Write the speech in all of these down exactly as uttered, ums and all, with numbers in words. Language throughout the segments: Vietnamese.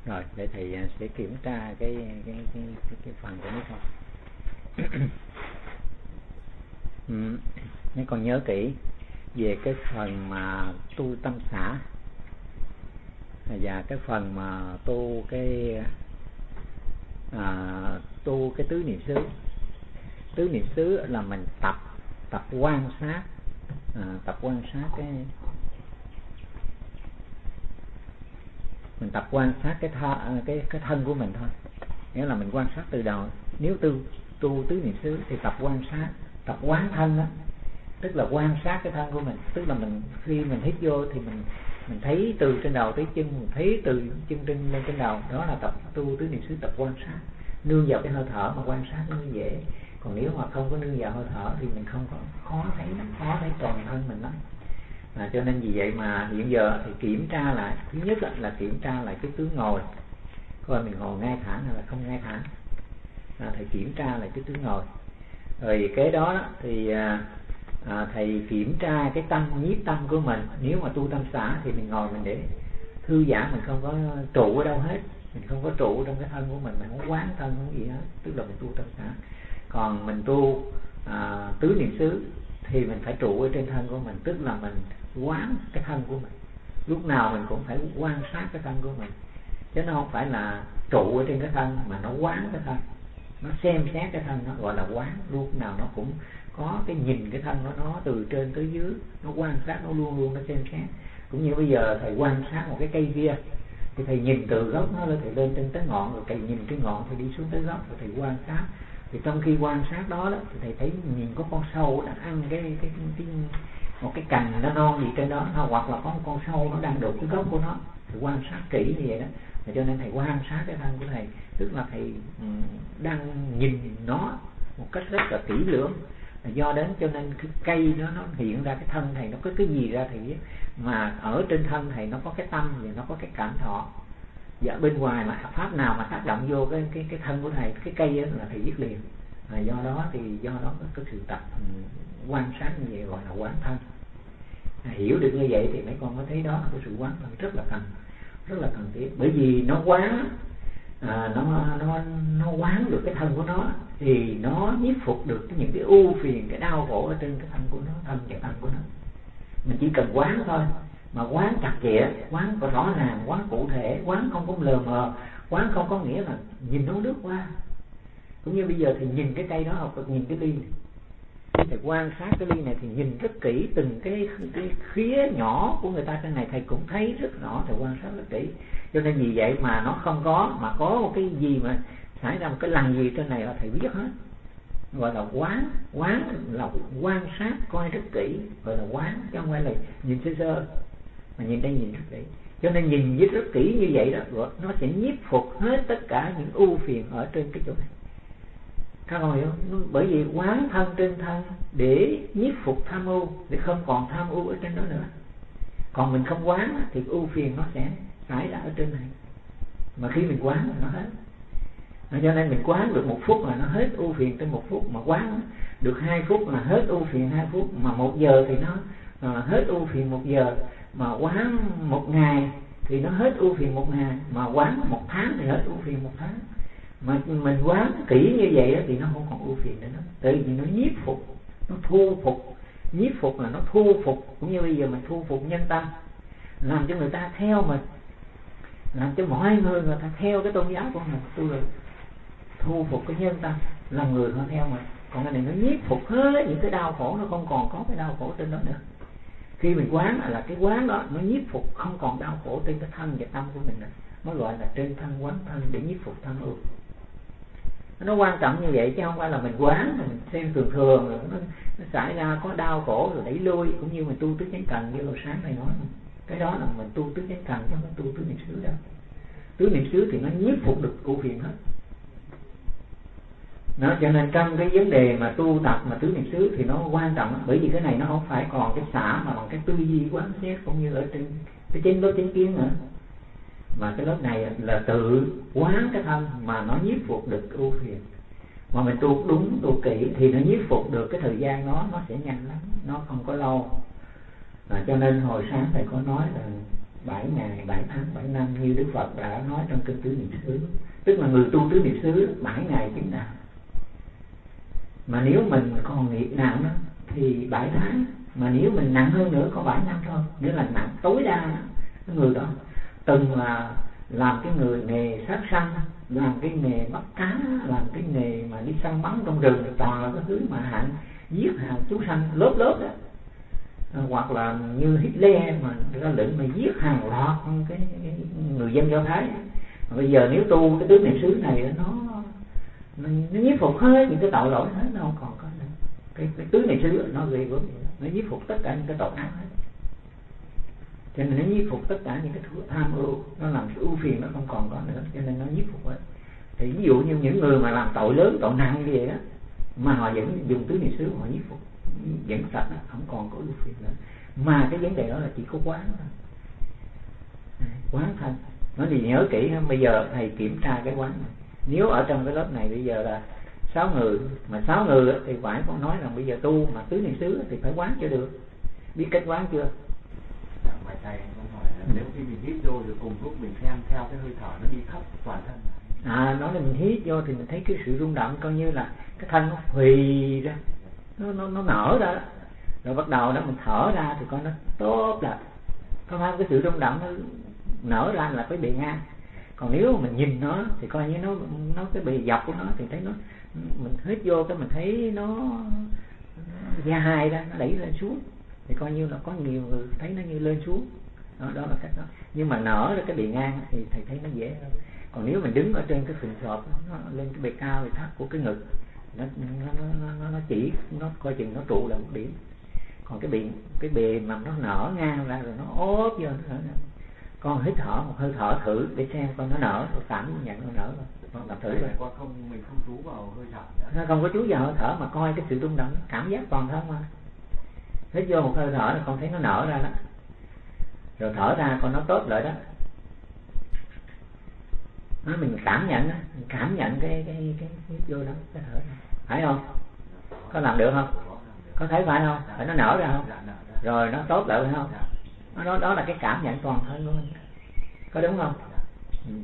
Rồi để thầy sẽ kiểm tra cái cái cái cái, cái phần của nó thôi. ừ. Nếu còn nhớ kỹ về cái phần mà tu tâm xã và cái phần mà tu cái à, tu cái tứ niệm xứ. Tứ niệm xứ là mình tập tập quan sát, à, tập quan sát cái mình tập quan sát cái tha, cái cái thân của mình thôi. Nghĩa là mình quan sát từ đầu. Nếu tu tu tứ niệm xứ thì tập quan sát, tập quán thân đó, tức là quan sát cái thân của mình. Tức là mình khi mình hít vô thì mình mình thấy từ trên đầu tới chân, mình thấy từ chân trên lên trên đầu. Đó là tập tu tứ niệm xứ, tập quan sát, nương vào cái hơi thở mà quan sát nó dễ. Còn nếu mà không có nương vào hơi thở thì mình không có khó thấy lắm, khó thấy toàn thân mình lắm. À, cho nên vì vậy mà hiện giờ thì kiểm tra lại, thứ nhất là kiểm tra lại cái tướng ngồi, coi mình ngồi ngay thẳng hay là không ngay thẳng. À, thầy kiểm tra lại cái tướng ngồi. Rồi cái đó thì à, à, thầy kiểm tra cái tâm, nhiếp tâm của mình. Nếu mà tu tâm xã thì mình ngồi mình để thư giãn, mình không có trụ ở đâu hết, mình không có trụ trong cái thân của mình, mình không quán thân không gì hết, tức là mình tu tâm xã. Còn mình tu à, tứ niệm xứ thì mình phải trụ ở trên thân của mình, tức là mình quán cái thân của mình. Lúc nào mình cũng phải quan sát cái thân của mình, chứ nó không phải là trụ ở trên cái thân mà nó quán cái thân, nó xem xét cái thân, nó gọi là quán. Lúc nào nó cũng có cái nhìn cái thân của nó từ trên tới dưới, nó quan sát, nó luôn luôn nó xem xét. Cũng như bây giờ thầy quan sát một cái cây kia thì thầy nhìn từ gốc nó lên, thầy lên trên tới ngọn, rồi thầy nhìn cái ngọn, thầy đi xuống tới gốc, rồi thầy quan sát. Thì trong khi quan sát đó, đó thì thầy thấy nhìn có con sâu đang ăn cái, cái, cái, cái một cái cành nó non gì trên đó, hoặc là có một con sâu nó đang đục cái gốc của nó. Thầy quan sát kỹ như vậy đó. Và cho nên thầy quan sát cái thân của thầy, tức là thầy um, đang nhìn nó một cách rất là kỹ lưỡng. Do đến cho nên cái cây nó nó hiện ra cái thân thầy, nó có cái gì ra thầy biết. Mà ở trên thân thầy nó có cái tâm và nó có cái cảm thọ. Và bên ngoài mà pháp nào mà tác động vô cái cái cái thân của thầy, cái cây đó là thầy biết liền. À, do đó thì do đó có cái sự tập um, quan sát như vậy gọi là quán thân. À, hiểu được như vậy thì mấy con có thấy đó là cái sự quán thân rất là cần, rất là cần thiết. Bởi vì nó quán à, nó nó nó quán được cái thân của nó thì nó nhiếp phục được những cái ưu phiền, cái đau khổ ở trên cái thân của nó, thân và thân của nó. Mình chỉ cần quán thôi, mà quán chặt chẽ, quán có rõ ràng, quán cụ thể, quán không có lờ mờ, quán không có nghĩa là nhìn nó lướt qua. Cũng như bây giờ thì nhìn cái cây đó hoặc là nhìn cái ly này, thầy quan sát cái ly này thì nhìn rất kỹ từng cái, cái khía nhỏ của người ta trên này, thầy cũng thấy rất rõ, thầy quan sát rất kỹ. Cho nên vì vậy mà nó không có, mà có một cái gì mà xảy ra một cái lần gì trên này là thầy biết hết. Gọi là quán, quán là quan sát, coi rất kỹ, gọi là quán, chứ không phải là nhìn sơ sơ, mà nhìn đây nhìn rất kỹ. Cho nên nhìn với rất kỹ như vậy đó, nó sẽ nhiếp phục hết tất cả những ưu phiền ở trên cái chỗ này. Các con hiểu không? Bởi vì quán thân trên thân để nhiếp phục tham ưu, để không còn tham ưu ở trên đó nữa. Còn mình không quán thì ưu phiền nó sẽ xảy ra ở trên này. Mà khi mình quán là nó hết. Cho nên mình quán được một phút là nó hết ưu phiền trên một phút. Mà quán được hai phút là hết ưu phiền hai phút. Mà một giờ thì nó à, hết ưu phiền một giờ. Mà quán một ngày thì nó hết ưu phiền một ngày. Mà quán một tháng thì hết ưu phiền một tháng. Mà mình quán kỹ như vậy thì nó không còn ưu phiền nữa. Tại vì nó nhiếp phục, nó thu phục. Nhiếp phục là nó thu phục. Cũng như bây giờ mình thu phục nhân tâm, làm cho người ta theo mình, làm cho mọi người người ta theo cái tôn giáo của mình. Tôi là thu phục cái nhân tâm, làm người họ theo mình. Còn cái này nó nhiếp phục hết những cái đau khổ, nó không còn có cái đau khổ trên đó nữa. Khi mình quán là cái quán đó nó nhiếp phục, không còn đau khổ trên cái thân và tâm của mình nữa. Nó gọi là trên thân quán thân để nhiếp phục tham ưu. Nó quan trọng như vậy, chứ không phải là mình quán mình xem thường thường rồi nó, nó xảy ra có đau khổ rồi đẩy lui. Cũng như mình tu tứ chánh cần như hồi sáng này nói, cái đó là mình tu tứ chánh cần chứ không phải tu tứ niệm xứ đâu. Tứ niệm xứ thì nó nhiếp phục được ưu phiền hết. Nó cho nên trong cái vấn đề mà tu tập mà tứ niệm xứ thì nó quan trọng, bởi vì cái này nó không phải còn cái xả mà bằng cái tư duy quán xét cũng như ở trên cái chánh đối chánh kiến nữa. Mà cái lớp này là tự quán cái thân mà nó nhiếp phục được ưu phiền. Mà mình tu đúng, tu kỹ thì nó nhiếp phục được, cái thời gian nó nó sẽ nhanh lắm, nó không có lâu. À, cho nên hồi sáng thầy có nói là bảy ngày bảy tháng bảy năm như Đức Phật đã nói trong kinh Tứ Niệm xứ. Tức là người tu tứ niệm xứ bảy ngày chứng đạo. Mà nếu mình còn nghiệp nặng đó, thì bảy tháng. Mà nếu mình nặng hơn nữa có bảy năm thôi. Nghĩa là nặng tối đa. Cái người đó từng là làm cái người nghề sát sanh, làm cái nghề bắt cá, làm cái nghề mà đi săn bắn trong rừng, toàn là cái thứ mà hạng giết hạng chúng sanh lớp lớp đó. Hoặc là như Hitler mà ra lệnh mà giết hàng loạt cái, cái người dân Do Thái. Bây giờ nếu tu cái tứ niệm xứ này nó nó, nó nhiếp phục hết những cái tội lỗi hết, nó không còn có nữa. Cái, cái tứ niệm xứ nó ghê gớm, nó nhiếp phục tất cả những cái tội ác hết. Cho nên nó nhiếp phục tất cả những cái thứ tham ưu, nó làm cái ưu phiền nó không còn có nữa, cho nên nó nhiếp phục hết. Thì ví dụ như những người mà làm tội lớn, tội nặng như vậy đó, mà họ vẫn dùng tứ niệm xứ họ nhiếp phục, vẫn sạch, không còn có ưu phiền nữa. Mà cái vấn đề đó là chỉ có quán thôi, quán thân. Nói thì nhớ kỹ, bây giờ thầy kiểm tra cái quán này. Nếu ở trong cái lớp này bây giờ là sáu người, mà sáu người thì phải có nói rằng bây giờ tu mà tứ niệm xứ thì phải quán cho được. Biết cách quán chưa? Bài thầy không hỏi là nếu khi mình hít vô rồi cùng lúc mình xem theo cái hơi thở nó đi khắp toàn thân. À, nói là mình hít vô thì mình thấy cái sự rung động, coi như là cái thân nó phì ra, nó nó nó nở ra, rồi bắt đầu đó mình thở ra thì coi nó tốt lại. Có phải cái sự rung động nó nở ra là cái bề ngang. Còn nếu mình nhìn nó thì coi như nó nó cái bề dọc của nó thì thấy nó, mình hít vô cái mình thấy nó dài ra, nó đẩy lên xuống thì coi như là có nhiều người thấy nó như lên xuống. Đó, đó là cách đó. Nhưng mà nở ra cái bề ngang thì thầy thấy nó dễ hơn. Còn nếu mình đứng ở trên cái phình sọp nó lên cái bề cao bề thấp của cái ngực, nó nó nó nó chỉ nó coi chừng nó trụ là một điểm. Còn cái bề cái bề mà nó nở ngang ra rồi nó ốp vô nó nở. Con hít thở một hơi thở thử để xem con nó nở, rồi cảm nhận nó nở rồi. Con làm thử rồi. Con không mình không chú vào hơi thở nữa. Nó không có chú vào hơi thở mà coi cái sự rung động, cảm giác toàn thân mà. Hít vô một hơi thở là con thấy nó nở ra đó. Rồi thở ra con nó tốt lại đó. Nó mình cảm nhận đó, mình cảm nhận cái cái cái hít vô đó, cái thở đó. Phải không? Có làm được không? Có thấy phải không? Phải nó nở ra không? Rồi nó tốt lại phải không? Đó, đó là cái cảm nhận toàn thân của mình. Có đúng không? Ừ.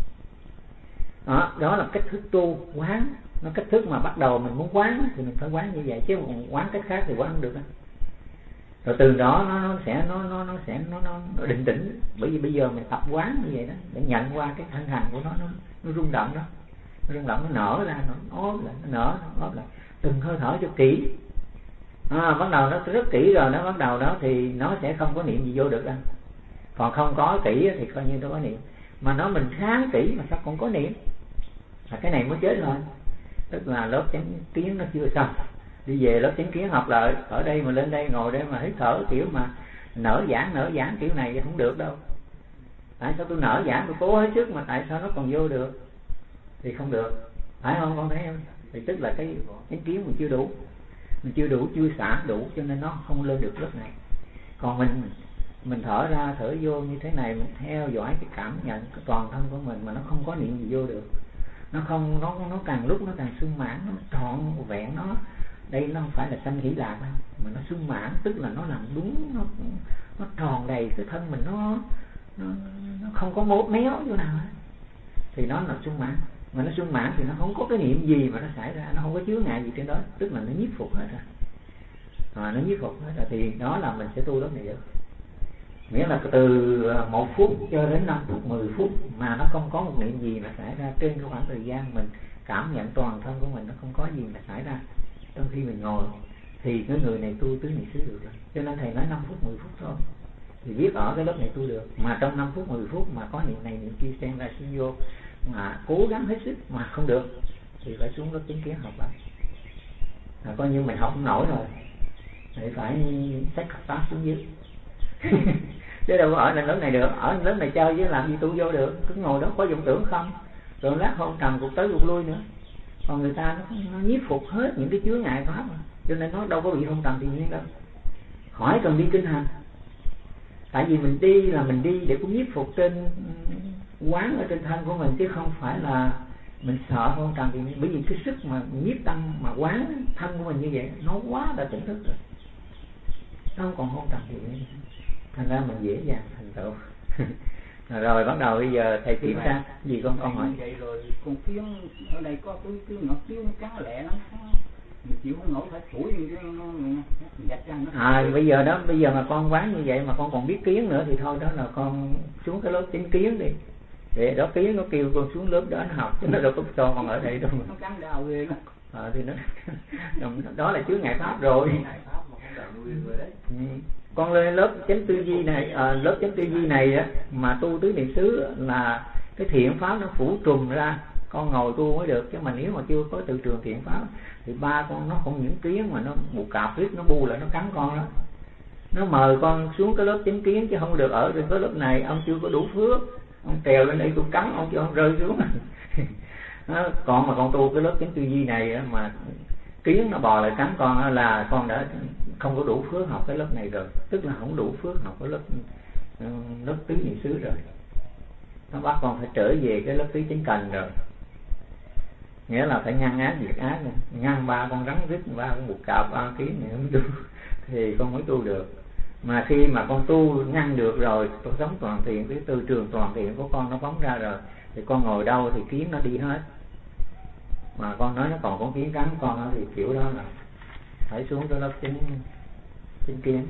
Đó, đó là cách thức tu quán. Nó cách thức mà bắt đầu mình muốn quán thì mình phải quán như vậy, chứ mình quán cách khác thì quán không được đó. Rồi từ đó nó, nó sẽ nó nó nó sẽ nó, nó nó định tĩnh. Bởi vì bây giờ mình tập quán như vậy đó để nhận qua cái thân hành của nó, nó nó rung động đó, nó rung động, nó nở ra, nó ốp lại, nó nở, nó ốp lại, từng hơi thở cho kỹ. À, bắt đầu nó rất kỹ rồi, nó bắt đầu đó thì nó sẽ không có niệm gì vô được đâu. Còn không có kỹ thì coi như nó có niệm. Mà nó mình kháng kỹ mà sao còn có niệm, là cái này mới chết rồi. Tức là lớp chánh kiến nó chưa xong, đi về lớp chánh kiến học lại ở đây mà lên đây ngồi đây mà hít thở kiểu mà nở giãn nở giãn kiểu này thì không được đâu. Tại sao tôi nở giãn tôi cố hết sức mà tại sao nó còn vô được thì không được, phải không con thấy không? Thì tức là cái chánh kiến mình chưa đủ, mình chưa đủ, chưa xả đủ, cho nên nó không lên được lớp này. Còn mình mình thở ra thở vô như thế này, mình theo dõi cái cảm nhận cái toàn thân của mình mà nó không có niệm gì vô được. Nó không nó nó càng lúc nó càng sung mãn, nó trọn vẹn. Nó đây nó không phải là sanh hỷ lạc đâu, mà nó sung mãn, tức là nó làm đúng, nó nó tròn đầy cái thân mình, nó nó, nó không có mốt méo chỗ nào hết, thì nó là sung mãn. Mà nó sung mãn thì nó không có cái niệm gì mà nó xảy ra, nó không có chứa ngại gì trên đó, tức là nó nhiếp phục hết rồi. À, nó nhiếp phục hết rồi thì đó là mình sẽ tu lớp này được. Nghĩa là từ một phút cho đến năm phút, mười phút mà nó không có một niệm gì mà xảy ra trên cái khoảng thời gian mình cảm nhận toàn thân của mình, nó không có gì mà xảy ra trong khi mình ngồi, thì cái người này tu tứ niệm xứ được rồi. Cho nên thầy nói năm phút mười phút thôi thì biết ở cái lớp này tu được. Mà trong năm phút mười phút mà có niệm này niệm kia xen ra xen vô mà cố gắng hết sức mà không được thì phải xuống lớp chứng kiến học lại. À, coi như mình học không nổi rồi thì phải xách khắc tác xuống dưới. Chứ đâu có ở lên lớp này được, ở lớp này chơi với làm gì tu vô được, cứ ngồi đó có vọng tưởng không, rồi lát hôn trầm cuộc tới cuộc lui nữa. Còn người ta nó, nó nhiếp phục hết những cái chướng ngại pháp mà, cho nên nó đâu có bị hôn trầm tự nhiên đâu. Khỏi cần đi kinh hành, tại vì mình đi là mình đi để cũng nhiếp phục trên quán ở trên thân của mình, chứ không phải là mình sợ hôn trầm tự nhiên. Bởi vì cái sức mà nhiếp tâm mà quán thân của mình như vậy nó quá là tỉnh thức rồi, nó không còn hôn trầm tự nhiên, thành ra mình dễ dàng thành tựu. Rồi bắt đầu bây giờ thầy tiếp ra gì con con hỏi vậy rồi con kiến ở đây có cái cái ngọt kiến nó cắn lẹ lắm, mình chịu không nổi phải phủi nó nó dạch răng nó. À bây giờ đó, bây giờ mà con quán như vậy mà con còn biết kiến nữa thì thôi đó là con xuống cái lớp chính kiến đi, để đó kiến nó kêu con xuống lớp đó nó học chứ nó đâu có cho con ở đây đâu. Nó cắn đau ghê đó. À, thì nó đó là chướng ngại pháp rồi. Ừ. Con lên lớp chánh tư duy này, à, lớp chánh tư duy này á, mà tu tứ niệm xứ là cái thiện pháp nó phủ trùm ra, con ngồi tu mới được, chứ mà nếu mà chưa có tự trường thiện pháp thì ba con nó không những kiến mà nó mù cạp riết nó bu lại nó cắn con đó. Nó mời con xuống cái lớp chánh kiến chứ không được ở trên cái lớp này, ông chưa có đủ phước, ông trèo lên đây tôi cắn ông cho ông rơi xuống. Đó, còn mà con tu cái lớp chánh tư duy này á, mà kiến nó bò lại cắn con á, là con đã không có đủ phước học cái lớp này rồi, tức là không đủ phước học cái lớp lớp tứ niệm xứ rồi. Nó bắt con phải trở về cái lớp tứ chánh cần rồi, nghĩa là phải ngăn ác diệt ác này. Ngăn ba con rắn rít, ba con bụt cạp, ba kiến này không tu thì con mới tu được. Mà khi mà con tu ngăn được rồi, con sống toàn thiện, cái tư trường toàn thiện của con nó phóng ra rồi, thì con ngồi đâu thì kiến nó đi hết. Mà con nói nó còn có kiến cắn con thì kiểu đó là phải xuống cái lớp chính chính kiến.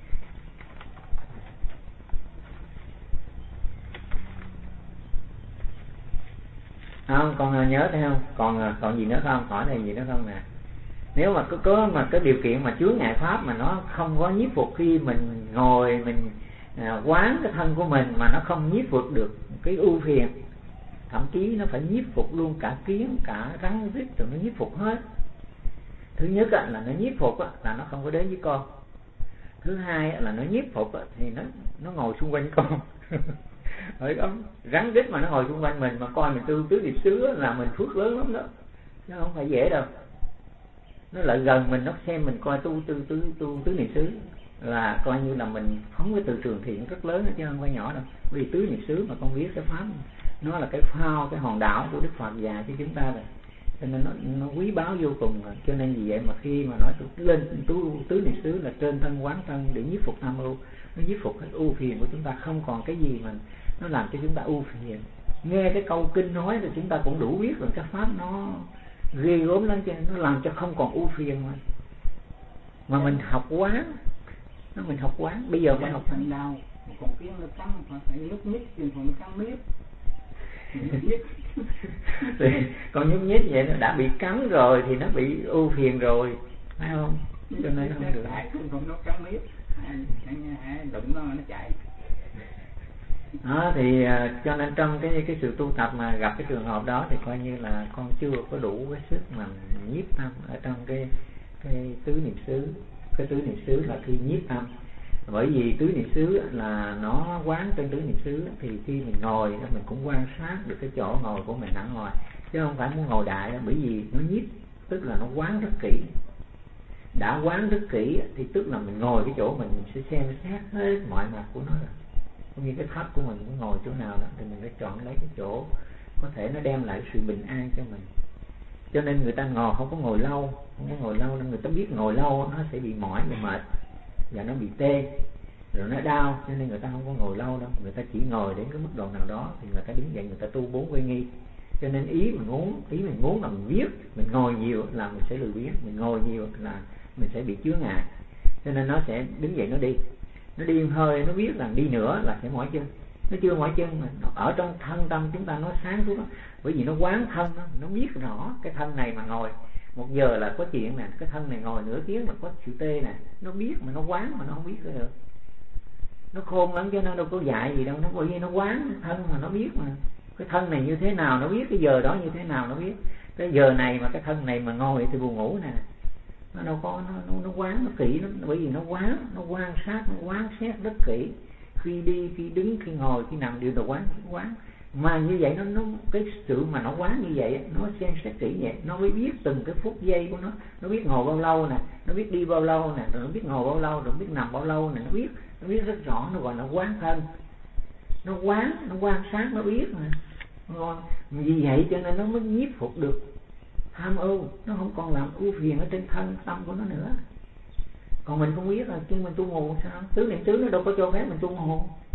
Không, con nhớ thấy không? Còn còn gì nữa không? Hỏi này gì nữa không nè? Nếu mà có, có mà cái điều kiện mà chướng ngại pháp mà nó không có nhiếp phục khi mình ngồi mình à, quán cái thân của mình mà nó không nhiếp phục được cái ưu phiền, thậm chí nó phải nhiếp phục luôn cả kiến, cả rắn rít rồi nó nhiếp phục hết. Thứ nhất á, là nó nhiếp phục á, là nó không có đến với con. Thứ hai á, là nó nhiếp phục á, thì nó nó ngồi xung quanh con. Hỏi không? Rắn rít mà nó ngồi xung quanh mình mà coi mình tư tứ niệm xứ là mình phước lớn lắm đó, chứ không phải dễ đâu. Nó lại gần mình, nó xem mình coi tu tư tứ tu tứ niệm xứ là coi như là mình phóng cái từ trường thiện rất lớn đó, chứ không phải nhỏ đâu. Vì tứ niệm xứ mà con biết cái pháp nó là cái phao, cái hòn đảo của Đức Phật dạy cho chúng ta rồi, cho nên nó, nó quý báu vô cùng rồi. Cho nên vì vậy mà khi mà nói lên tu tứ niệm xứ là trên thân quán thân để nhiếp phục tham ưu, nó nhiếp phục cái ưu phiền của chúng ta, không còn cái gì mà nó làm cho chúng ta ưu phiền. Nghe cái câu kinh nói thì chúng ta cũng đủ biết rằng cái pháp nó ghê gớm lắm, cho nó làm cho không còn ưu phiền mà mà mình học quán, nó mình học quán. Bây giờ mình học thành đau, còn kiến nó cắn phải nhúc nhích, chứ còn nó cắn miết. Thì còn nhúc nhích vậy nó đã bị cắn rồi thì nó bị ưu phiền rồi, phải không? Cho nên không được. Còn nó cắn miết, đụng nó nó chạy. Đó thì cho nên trong cái cái sự tu tập mà gặp cái trường hợp đó thì coi như là con chưa có đủ cái sức mà nhiếp tâm ở trong cái cái tứ niệm xứ. Cái tứ niệm xứ là khi nhiếp tâm, bởi vì tứ niệm xứ là nó quán trên tứ niệm xứ thì khi mình ngồi mình cũng quan sát được cái chỗ ngồi của mình ở ngoài, chứ không phải muốn ngồi đại, bởi vì nó nhiếp tức là nó quán rất kỹ. Đã quán rất kỹ thì tức là mình ngồi cái chỗ mình, mình sẽ xem xét hết mọi mặt của nó rồi. Cũng như cái pháp của mình muốn ngồi chỗ nào đó thì mình phải chọn lấy cái chỗ có thể nó đem lại sự bình an cho mình. Cho nên người ta ngồi không có ngồi lâu, không có ngồi lâu nên người ta biết ngồi lâu nó sẽ bị mỏi và mệt và nó bị tê rồi nó đau, cho nên người ta không có ngồi lâu đâu. Người ta chỉ ngồi đến cái mức độ nào đó thì người ta đứng dậy, người ta tu bốn uy nghi. Cho nên ý mình muốn ý mình muốn là mình viết, mình ngồi nhiều là mình sẽ lười biếng, mình ngồi nhiều là mình sẽ bị chướng ngại. Cho nên nó sẽ đứng dậy nó đi, nó đi hơi, nó biết là đi nữa là sẽ mỏi chân. Nó chưa mỏi chân mà nó ở trong thân tâm chúng ta nó sáng suốt, bởi vì nó quán thân đó, nó biết rõ cái thân này mà ngồi một giờ là có chuyện nè, cái thân này ngồi nửa tiếng là có chữ tê nè, nó biết mà nó quán mà nó không biết được. Nó khôn lắm chứ nó đâu có dạy gì đâu, nó bởi vì nó quán thân mà nó biết mà cái thân này như thế nào nó biết, cái giờ đó như thế nào nó biết. Cái giờ này mà cái thân này mà ngồi thì buồn ngủ nè, nó đâu có, nó nó, nó quán nó kỹ lắm, bởi vì nó quán, nó quan sát, nó quán xét rất kỹ. Khi đi, khi đứng, khi ngồi, khi nằm đều là quán, quán. Mà như vậy nó, nó cái sự mà nó quán như vậy nó xem xét kỹ vậy, nó mới biết từng cái phút giây của nó, nó biết ngồi bao lâu nè, nó biết đi bao lâu nè, rồi nó biết ngồi bao lâu, rồi nó biết nằm bao lâu nè, nó biết, nó biết rất rõ, nó gọi là quán thân. Nó quán, nó quan sát, nó biết mà. Ngon. Vì vậy cho nên nó mới nhiếp phục được tham ưu, nó không còn làm ưu phiền ở trên thân tâm của nó nữa. Còn mình không biết là chứ mình tu ngủ sao? Tứ niệm xứ nó đâu có cho phép mình tu ngủ.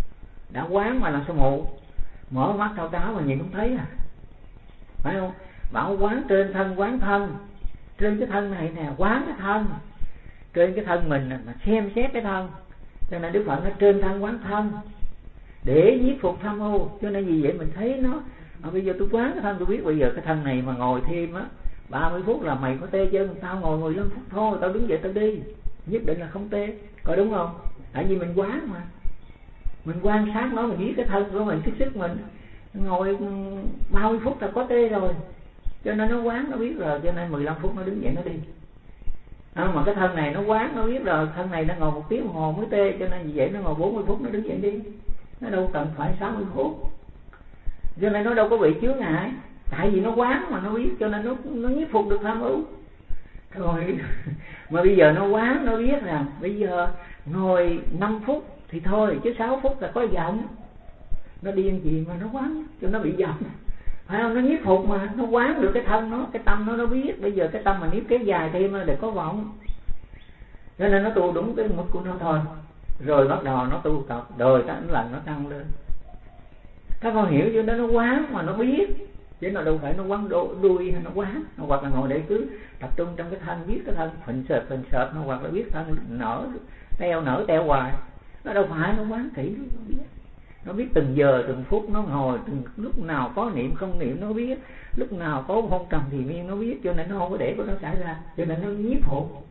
đã quán mà làm sao mù? Mở mắt thao táo mà nhìn không thấy à, phải không? Bảo quán trên thân, quán thân, trên cái thân này nè, quán cái thân, trên cái thân mình mà xem xét cái thân. Cho nên Đức Phật nói trên thân quán thân để nhiếp phục tham ưu. Cho nên vì vậy mình thấy nó à, bây giờ tôi quán cái thân, tôi biết bây giờ cái thân này mà ngồi thêm á ba mươi phút là mày có tê chân, tao ngồi mười lăm phút thôi, tao đứng dậy tao đi, nhất định là không tê, có đúng không? Tại vì mình quán mà, mình quan sát nó, mình biết cái thân của mình, cái sức mình ngồi ba mươi phút là có tê rồi, cho nên nó quán, nó biết rồi, cho nên mười lăm phút nó đứng dậy nó đi. À, mà cái thân này nó quán, nó biết rồi, thân này nó ngồi một tiếng đồng hồ mới tê, cho nên vì vậy nó ngồi bốn mươi phút nó đứng dậy đi, nó đâu cần phải sáu mươi phút. Cho nên nó đâu có bị chướng ngại, tại vì nó quán mà nó biết, cho nên nó nó nhiếp phục được tham ưu. Rồi mà bây giờ nó quán, nó biết rằng bây giờ ngồi năm phút thì thôi, chứ sáu phút là có giận, nó điên gì mà nó quán cho nó bị giận, phải không? Nó nhiếp phục mà, nó quán được cái thân nó, cái tâm nó nó biết. Bây giờ cái tâm mà nếu kéo dài thêm để có vọng, cho nên nó tu đúng cái mức của nó thôi. Rồi bắt đầu nó tu tập, rồi cái lần nó tăng lên. Các con hiểu chưa? Đó nó quán mà nó biết, chứ nó đâu phải nó quán đu, đuôi hay nó quán. Hoặc là ngồi để cứ tập trung trong cái thân, biết cái thân phình sợt phình sợt, hoặc là biết thân nở teo nở teo hoài. Nó đâu phải, nó quán kỹ, nó biết. Nó biết từng giờ từng phút nó ngồi, từng lúc nào có niệm không niệm nó biết, lúc nào có hôn trầm thì miên nó biết, cho nên nó không có để của nó xảy ra, cho nên nó nhiếp phục.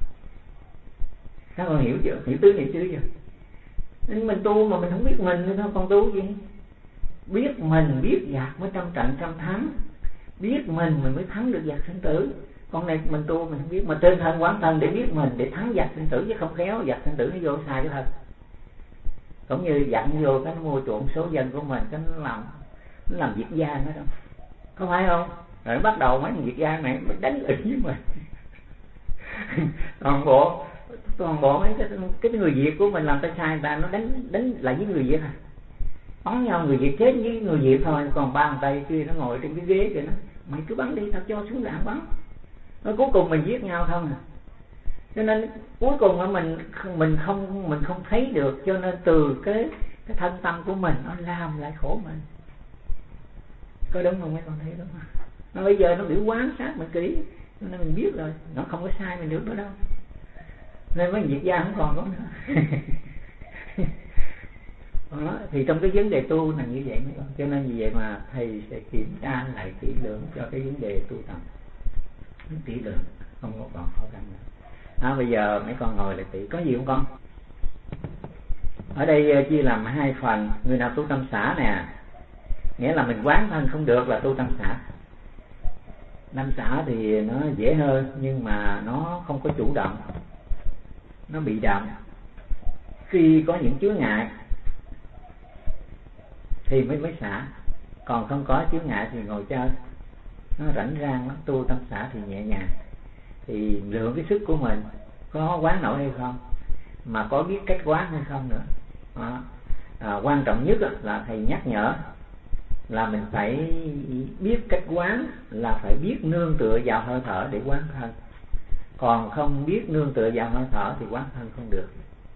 Các con hiểu chưa? Hiểu tứ niệm xứ chưa? Nên mình tu mà mình không biết mình thì nó còn tu gì? Biết mình, biết giặc mới trăm trận trăm thắng, biết mình mình mới thắng được giặc sinh tử. Con này mình tu mình không biết, mà trên thân quán thân để biết mình, để thắng giặc sinh tử, chứ không khéo giặc sinh tử nó vô sai cái thân. Cũng như dặn vô cái nó mua trộm số dân của mình, cái nó làm nó làm việc gia nó đâu, có phải không? Rồi bắt đầu mấy việc gia này mới đánh ỉ với mình. toàn bộ toàn bộ mấy cái, cái người Việt của mình làm tay sai, người ta nó đánh đánh lại với người Việt à, bắn nhau, người Việt chết với người Việt thôi, còn ba thằng Tây kia nó ngồi trên cái ghế kìa, nó mày cứ bắn đi, tao cho súng đạn bắn. Nó cuối cùng mình giết nhau không à. Cho nên cuối cùng là mình mình không mình không thấy được, cho nên từ cái cái thân tâm của mình nó làm lại khổ mình. Có đúng không mấy con thấy đúng không? Nó bây giờ nó bị quán sát mình kỹ, cho nên mình biết rồi, nó không có sai mình được nữa đâu. Nên mấy việc gia không còn có nữa. Đó, thì trong cái vấn đề tu là như vậy mấy con, cho nên vì vậy mà thầy sẽ kiểm tra lại kỹ lưỡng cho cái vấn đề tu tập, kỹ lưỡng, không có còn khó khăn nữa. À, bây giờ mấy con ngồi lại kỹ, có gì không con? Ở đây chia làm hai phần. Người nào tu tâm xả nè, nghĩa là mình quán thân không được là tu tâm xả. Tâm xả thì nó dễ hơn, nhưng mà nó không có chủ động, nó bị động. Khi có những chướng ngại thì mới mới xả, còn không có chướng ngại thì ngồi chơi, nó rảnh rang lắm. Tu tâm xả thì nhẹ nhàng, thì lượng cái sức của mình có quán nổi hay không, mà có biết cách quán hay không nữa. Đó. À, quan trọng nhất là thầy nhắc nhở là mình phải biết cách quán, là phải biết nương tựa vào hơi thở để quán thân, còn không biết nương tựa vào hơi thở thì quán thân không được.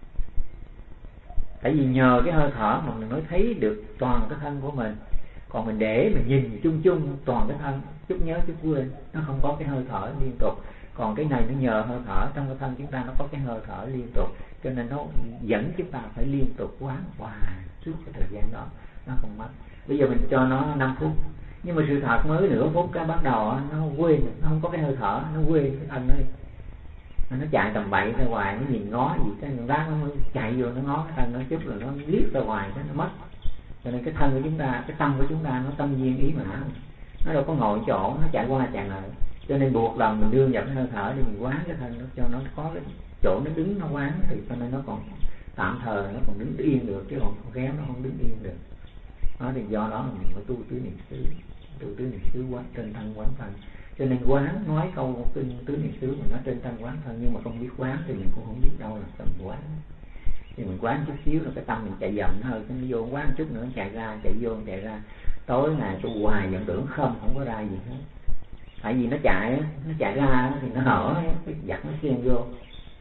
Tại vì nhờ cái hơi thở mà mình mới thấy được toàn cái thân của mình, còn mình để mình nhìn chung chung toàn cái thân, chút nhớ chút quên, nó không có cái hơi thở liên tục. Còn cái này nó nhờ hơi thở, trong cái thân chúng ta nó có cái hơi thở liên tục, cho nên nó dẫn chúng ta phải liên tục quán hoài suốt cái thời gian đó, nó không mất. Bây giờ mình cho nó năm phút, nhưng mà sự thật mới nửa phút cái bắt đầu nó quên, nó không có cái hơi thở, nó quên cái thân nó đi, nó chạy tầm bậy ra ngoài, nó nhìn ngó gì cái người ta nó chạy vô nó ngó cái thân nó chút rồi nó liếc ra ngoài cái nó mất. Cho nên cái thân của chúng ta, cái tâm của chúng ta nó tâm duyên ý mà nó, nó đâu có ngồi chỗ, nó chạy qua chạy lại. Cho nên buộc lòng mình đưa vào cái hơi thở để mình quán cái thân nó, cho nó có cái chỗ nó đứng nó quán, thì cho nên nó còn tạm thời nó còn đứng yên được, chứ còn khéo nó không đứng yên được. Đó thì do đó mình phải tu tứ niệm xứ, tu tứ niệm xứ quán trên thân quán thân. Cho nên quán nói câu kinh tứ niệm xứ mà nói trên thân quán thân, nhưng mà không biết quán thì mình cũng không biết đâu là tầm quán. Thì mình quán chút xíu là cái tâm mình chạy dậm hơn, cái nó vô quán chút nữa chạy ra, chạy vô chạy ra. Tối ngày tu hoài vọng tưởng không, không có ra gì hết. Tại vì nó chạy, nó chạy ra thì nó hở, cái giặc nó xen vô,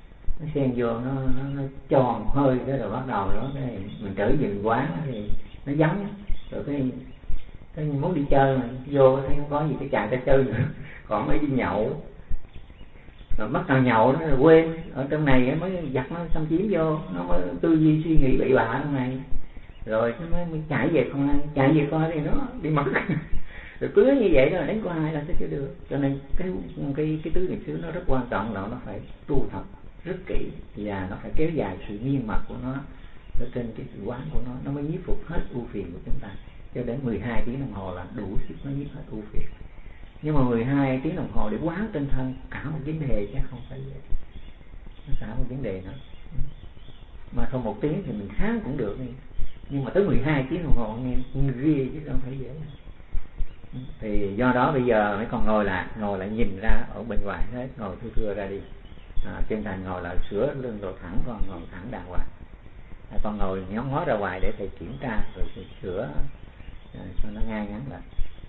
nó xen vô nó nó, nó tròn hơi cái rồi bắt đầu nó cái mình trở về quán thì nó giống rồi cái cái muốn đi chơi mà vô thấy không có gì cái chàng ta chơi nữa còn mới đi nhậu rồi bắt đầu nhậu nó rồi quên ở trong này mới giặt nó xâm chiếm vô nó mới tư duy suy nghĩ bậy bạ trong này rồi nó mới, mới chạy về coi chạy về coi thì nó đi mất rồi cứ như vậy rồi đánh qua hai là sẽ chưa được. Cho nên cái cái cái tứ niệm xứ nó rất quan trọng là nó phải tu tập rất kỹ và nó phải kéo dài sự nghiêm mật của nó ở trên cái sự quán của nó nó mới nhiếp phục hết ưu phiền của chúng ta. Cho đến mười hai tiếng đồng hồ là đủ sức nó nhiếp hết ưu phiền. Nhưng mà mười hai tiếng đồng hồ để quán trên thân cả một vấn đề chứ không phải vậy. Nó cả một vấn đề nữa. Mà không một tiếng thì mình kháng cũng được, nhưng mà tới mười hai tiếng đồng hồ nghe ghê chứ không phải dễ. Thì do đó bây giờ mấy con ngồi lại ngồi lại nhìn ra ở bên ngoài hết, ngồi thưa thưa ra đi. À, chân thành ngồi lại sửa lưng rồi thẳng, con ngồi thẳng đàng hoàng. À, con ngồi nhón ngó ra ngoài để thầy kiểm tra rồi thầy sửa à, cho nó ngay ngắn lại.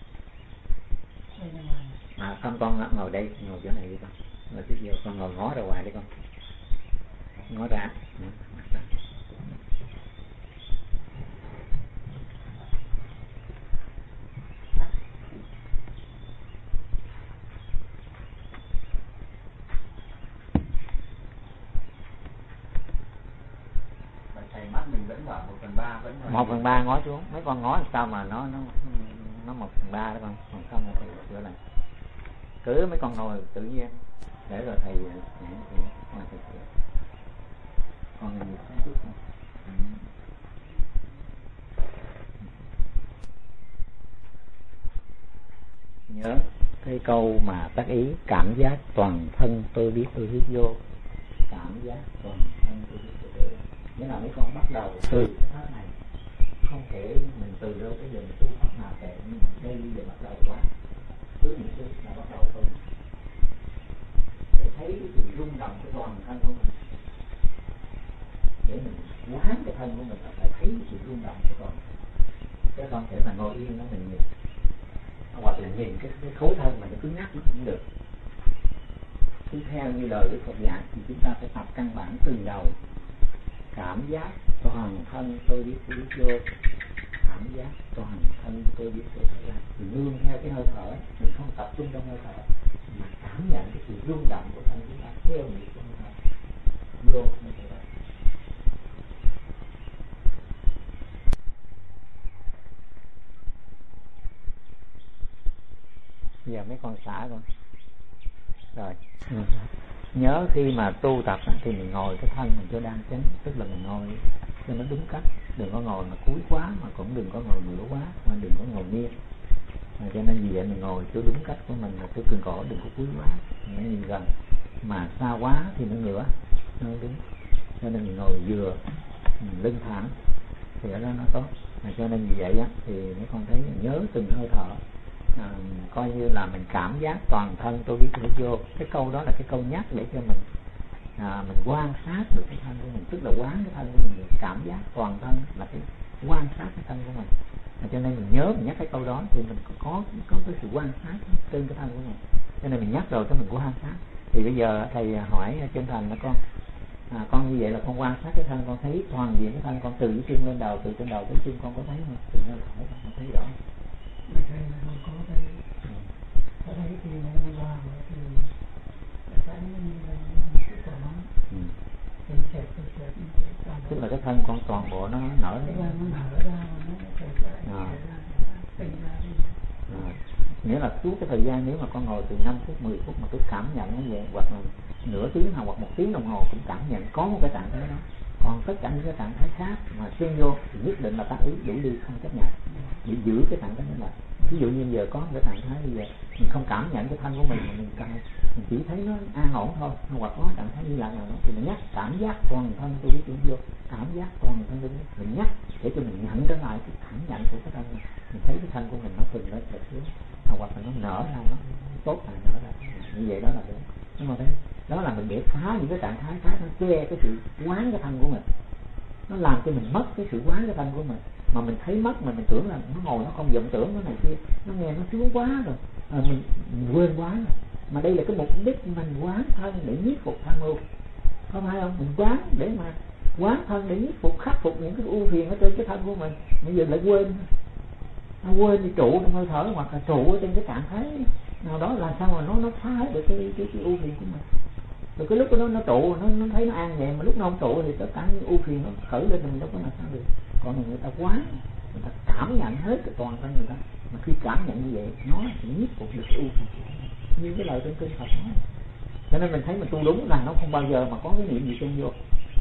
À, không con ngồi đây, ngồi chỗ này đi con. Ngồi tiếp vô, con ngồi ngó ra ngoài đi con. Ngó ra. Mắt mình vẫn mở một phần ba vẫn một phần ba ngó xuống, mấy con ngó làm sao mà nó nó nó một phần ba đó con, còn không là thầy sửa lại. Cứ mấy con ngồi tự nhiên để rồi thầy thầy thầy sửa. Con nhìn một chút thôi. Nhớ cái câu mà tác ý cảm giác toàn thân tôi biết tôi hít vô, cảm giác toàn thân tôi biết tôi hít vô. Nghĩa là mấy con bắt đầu từ cái pháp này, không thể mình từ đâu cái giờ mình tu pháp nào kệ, nhưng mà đây bây giờ bắt đầu quá thứ niệm xứ là bắt đầu thôi để thấy cái sự rung động của toàn thân của mình, để mình quán cái thân của mình là phải thấy cái sự rung động của toàn thân, chứ không thể mà ngồi yên đó mình nhìn hoặc là nhìn cái, cái khối thân mà nó cứng nhắc nó cũng được. Cứ theo như lời Đức Phật dạy thì chúng ta phải tập căn bản từ đầu. Cảm giác toàn thân tôi biết tôi biết vô, cảm giác toàn thân tôi biết tôi thở ra. Mình nương theo cái hơi thở, mình không tập trung trong hơi thở, mà cảm nhận cái sự rung động của thân chúng ta theo nhịp của hơi thở vô như thế vậy. Bây giờ mấy con xả con rồi. Ừ. Nhớ khi mà tu tập thì mình ngồi cái thân mình cho đang chánh, tức là mình ngồi cho nó đúng cách, đừng có ngồi mà cúi quá, mà cũng đừng có ngồi ngửa quá, mà đừng có ngồi nghiêng. À, cho nên vì vậy mình ngồi cho đúng cách của mình, là cái cần cổ đừng có cúi quá, mình nhìn gần, mà xa quá thì nó ngửa, nó đúng. Cho nên mình ngồi vừa, mình lưng thẳng thì ở đó nó tốt. À, cho nên vì vậy á thì mấy con thấy nhớ từng hơi thở. À, coi như là mình cảm giác toàn thân tôi biết tôi vô. Cái câu đó là cái câu nhắc để cho mình à, mình quan sát được cái thân của mình, tức là quán cái thân của mình, cảm giác toàn thân là cái quan sát cái thân của mình. À, cho nên mình nhớ mình nhắc cái câu đó thì mình có có cái sự quan sát trên cái thân của mình. Cho nên mình nhắc rồi cái mình quan sát. Thì bây giờ thầy hỏi chân thành là con à, con như vậy là con quan sát cái thân, con thấy toàn diện cái thân con từ cái chân lên đầu, từ trên đầu tới chân con có thấy không? Từ lên hỏi con thấy rõ không? Thầy không có thấy, có thấy thì nó qua thì thấy cái quả nóng, thì sệt thì sệt, tức là cái thân con toàn bộ nó nở ra, nó nở ra, nó sệt ra, tỉnh ra đi. À, nghĩa là suốt cái thời gian nếu mà con ngồi từ năm phút, mười phút mà cứ cảm nhận như vậy, hoặc là nửa tiếng hoặc một tiếng đồng hồ cũng cảm nhận có một cái trạng thái đó. Còn tất cả những cái trạng thái khác mà xuyên vô thì nhất định là tác ý đủ đi, không chấp nhận để giữ cái trạng thái đó lại. Ví dụ như giờ có một cái trạng thái như vậy, mình không cảm nhận cái thân của mình mà mình, mình chỉ thấy nó an ổn thôi, hoặc có trạng thái như là nào đó thì mình nhắc cảm giác toàn thân tôi biết tôi vô, cảm giác toàn thân tôi biết, mình nhắc để cho mình nhận trở lại cái cảm nhận của cái thân mình. Mình thấy cái thân của mình nó phình lên thật xuống, hoặc là nó nở ra, nó tốt là nở ra, như vậy đó là đúng. Nhưng mà thấy đó là mình để phá những cái trạng thái khác, nó che cái sự quán cái thân của mình, nó làm cho mình mất cái sự quán cái thân của mình. Mà mình thấy mất mà mình tưởng là nó ngồi nó không vọng tưởng cái này kia, nó nghe nó sướng quá rồi, à, mình, mình quên quá rồi. Mà đây là cái mục đích mình quán thân để nhiếp phục tham ưu, không phải không? Mình quán để mà quán thân để nhiếp phục, khắc phục những cái ưu phiền ở trên cái thân của mình. Bây giờ lại quên, nó quên đi trụ trong hơi thở hoặc là trụ ở trên cái trạng thái nào đó, làm sao mà nó nó phá hết được cái cái, cái ưu phiền của mình. Rồi cái lúc đó nó trụ, nó nó thấy nó an nhẹ, mà lúc nó không trụ thì tất cả những ưu phiền nó khởi lên thì mình đâu có làm sao được. Còn người ta quán, người ta cảm nhận hết cái toàn thân người ta, mà khi cảm nhận như vậy nó sẽ nhiếp phục được cái ưu phiền như cái lời trên kinh Phật nói. Cho nên mình thấy mình tu đúng là nó không bao giờ mà có cái niệm gì chung vô.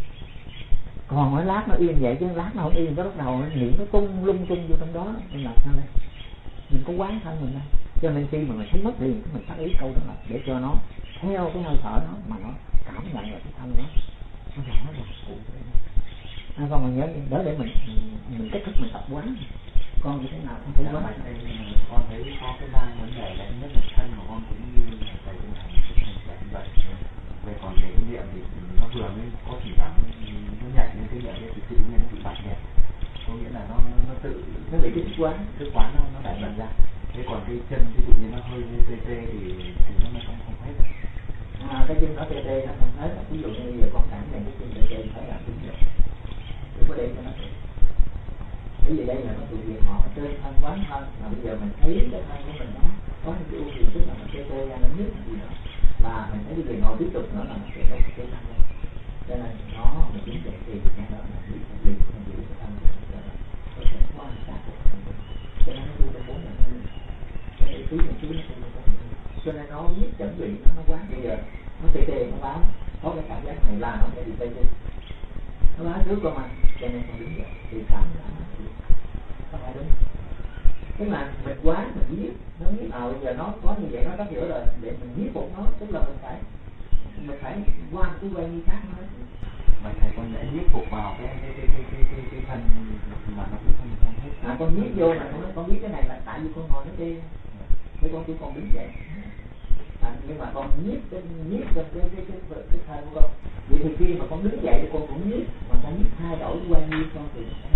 Còn mỗi lát nó yên vậy chứ lát nó không yên, cái bắt đầu nó niệm nó tung lung tung vô trong đó, nên làm sao đây? Mình có quán thân mình đây. Cho nên khi mà mình thấy mất liền mình phát ý câu đó là để cho nó theo cái hơi thở đó mà nó cảm nhận là cái thân đó nó rõ ràng cụ thể. À, con mình nhớ đó để mình mình cách thức mình tập quán. Con như thế nào không thấy quán? Con thấy có cái ba vấn đề là nhất là thân của con cũng như là thầy cũng thành cái thành dạng vậy. Về còn về cái niệm thì nó vừa mới có thỉnh thoảng nó nhảy lên cái niệm thì tự nhiên nó bị bạch nhẹ, có nghĩa là nó nó tự nó bị cái quán, cái quán nó nó đại bật ra. Thế còn cái chân ví dụ như nó hơi tê tê thì thì nó không không hết. À, cái chân nó tê tê nó không hết. Ví dụ như bây giờ con cảm nhận cái chân tê tê phải làm cái gì? Đừng có để cho nó tê. Bởi vì đây là nó tụ việc họ trên thân quán thân, mà bây giờ mình thấy cái thân của mình nó có những cái ưu điểm tức là nó tê tê ra, nó nhức gì đó, và mình thấy cái việc họ tiếp tục nữa là nó sẽ có cái thân đó. Cho nên nó mình chính vậy thì cái đó là biết cái việc mình giữ cái thân của mình là có thể quan sát cái thân của mình. Cho nên nó tu trong bốn là cái ý chí mình chú nó tu trong bốn. Cho nên nó biết chuẩn bị nó nó quán. Bây giờ nó tê tê nó báo có cái cảm giác này là nó sẽ bị tê tê, nó báo trước con mà, cho nên con đứng dậy thì cảm là nó không phải đúng. Tức là mình quán mình biết nó biết à bây giờ nó có như vậy nó cắt giữa rồi để mình biết phục nó, tức là mình phải mình phải qua cái quay như khác nó. Mà thầy con sẽ nhiếp phục vào cái cái cái cái cái cái, cái thân mà nó cũng không không hết. À con nhiếp vô mà con con biết cái này là tại vì con ngồi nó tê, thế con chỉ con đứng dậy. À, nhưng mà con nhiếp cái nhiếp cái cái cái cái cái, cái thân của con. Vậy thì khi mà con đứng dậy thì con cũng nhiếp, mà con nhiếp thay đổi quan như con thì nó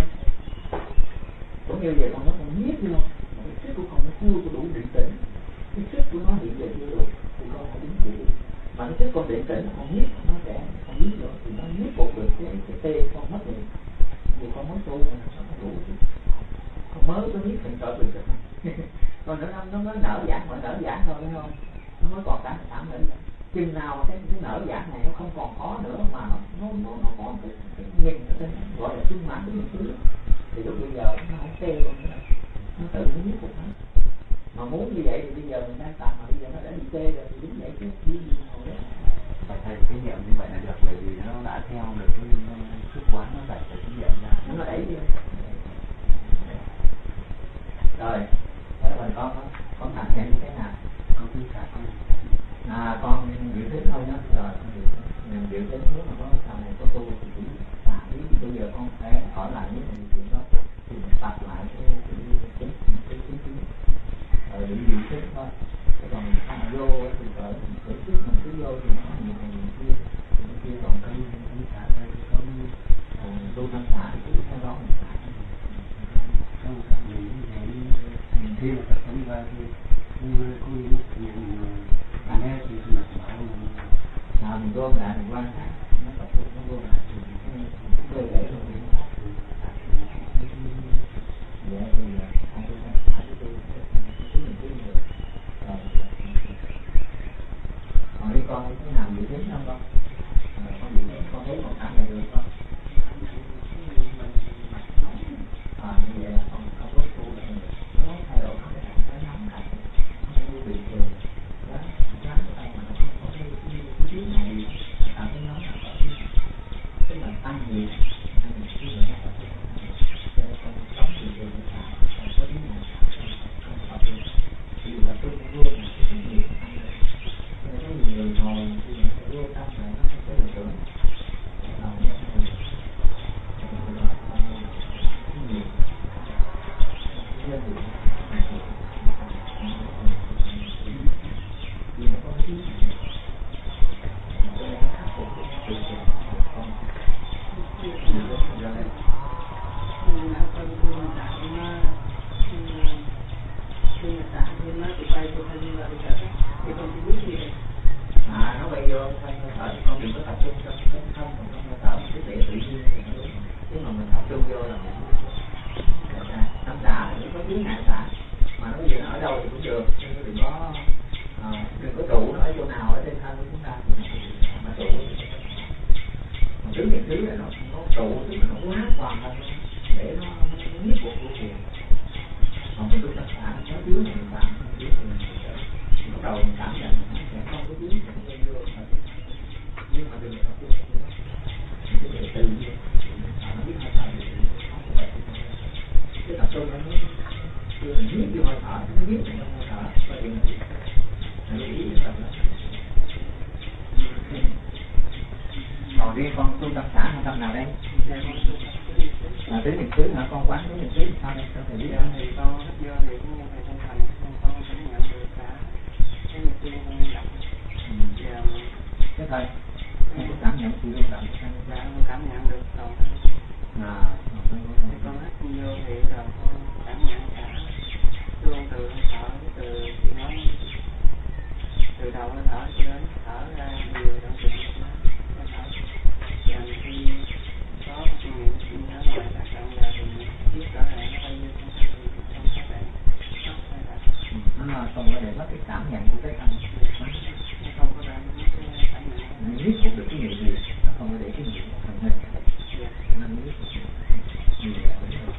cũng như vậy. Con nói con nhiếp đi không? Cái sức của con nó chưa có đủ định tĩnh, cái sức của nó hiện giờ chưa đủ thì con phải đứng dậy. Mà cái sức con định tĩnh con nhiếp nó sẽ con nhiếp rồi thì nó nhiếp phục được cái cái tê con mất liền. Vì con mới tu mà nó không đủ, con mới có nhiếp thành tội được rồi. Còn nó nó mới nở giãn mà nở giãn thôi phải không? Nó mới còn cảm cảm nữa. Chừng nào mà cái cái nở giãn này nó không còn khó nữa mà nó nó nó, nó có cái, cái nhìn ở trên gọi là trung mãn của những thứ thì lúc bây giờ nó không tê luôn nữa, nó tự nó nhiếp phục hết. Mà muốn như vậy thì bây giờ mình đang tập mà bây giờ nó đã bị tê rồi thì đứng dậy chứ đi gì ngồi đấy. Phải thầy cái niệm như vậy là được, bởi vì nó đã theo được cái sức quán nó đẩy cái niệm ra, nó đẩy đi. Rồi thế là mình có có cảm nhận như thế nào? con cứ cả con À con dự tính thôi đó, rồi mình dự tính nếu mà có sau này có tu thì chỉ à ví dụ bây giờ con phải ở lại với mình chuyện đó thì mình tập lại cái cái cái cái cái cái rồi định dự tính thôi. Còn mình tham vô thì ở tổ chức mình cứ vô thì nó nhiều này nhiều kia, nhiều kia còn cái cái xã đây có còn tu tham xã thì cứ theo đó mình phải không các mình như khi mà tập trung vào thì như có những những anh em thì mà bảo nào mình gom lại mình quan sát nó tập trung nó gom lại thì cái cơ thể của mình vậy thì không có phải tu cái mình cứ được rồi. Còn đi con cái nào dự tính không con? Con dự tính con thấy một cảm này được không? À như vậy là con không có tu được, nó thay đổi không thể cái nóng này nó như bình thường đó, cái tay mà nó không có cái cái tiếng này tạo cái nóng là có cái cái là tăng nhiều tăng nhiều cái gì đó cho nên con sống thì thường là tạo không có tiếng này không có tiếng ví dụ là tôi cũng luôn là cái nhiều tăng lên cho nên có nhiều người ngồi thì mình sẽ vô tâm này nó không có được tưởng đầu nó không được à nó bay vô bay thở con đừng có tập trung cho chướng ngại xả, mà nó giờ nó ở đâu thì cũng được, nhưng đừng có à, đừng có trụ nó ở chỗ nào ở trên thân của chúng ta mà trụ. Còn tứ niệm xứ là nó nó trụ tức là nó quá toàn thân để nó nó nhất cuộc của thiền. Còn cái lúc tập xả nó chứa niệm xả, chứa niệm xả, bắt đầu mình cảm nhận nó sẽ không có chứa niệm vô, nhưng mà đừng có chứa niệm vô, mình sẽ tự nhiên nó biết hơi thở cái tập trung nó chưa mình biết cái hơi thở nó biết cái hơi thở và chuyện này nó ý tập là còn riêng con tu tập xã hay tâm nào đây là tứ niệm xứ hả? Con quán tứ niệm xứ sao đây con thầy biết không? Thì con do việc của thầy không thành con cũng nhận được cả cái niệm xứ con niệm động. Cái thầy con có cảm nhận sự rung động dạ con cảm nhận được rồi. À, thì con hít vô thì rồi con cảm nhận cả luôn từ hơi thở từ chị nói từ đầu hơi thở cho đến thở ra nhiều trong từng hơi thở. Và khi có kinh nghiệm khi thở ngoài tác động vào thì biết rõ ràng nó bao nhiêu trong thân thì không có thể nó không có để mất cái cảm nhận của cái thân, nó không có để mất cái cảm nhận. mình biết được cái niệm gì, nó không có để cái niệm thành hình, nó biết gì là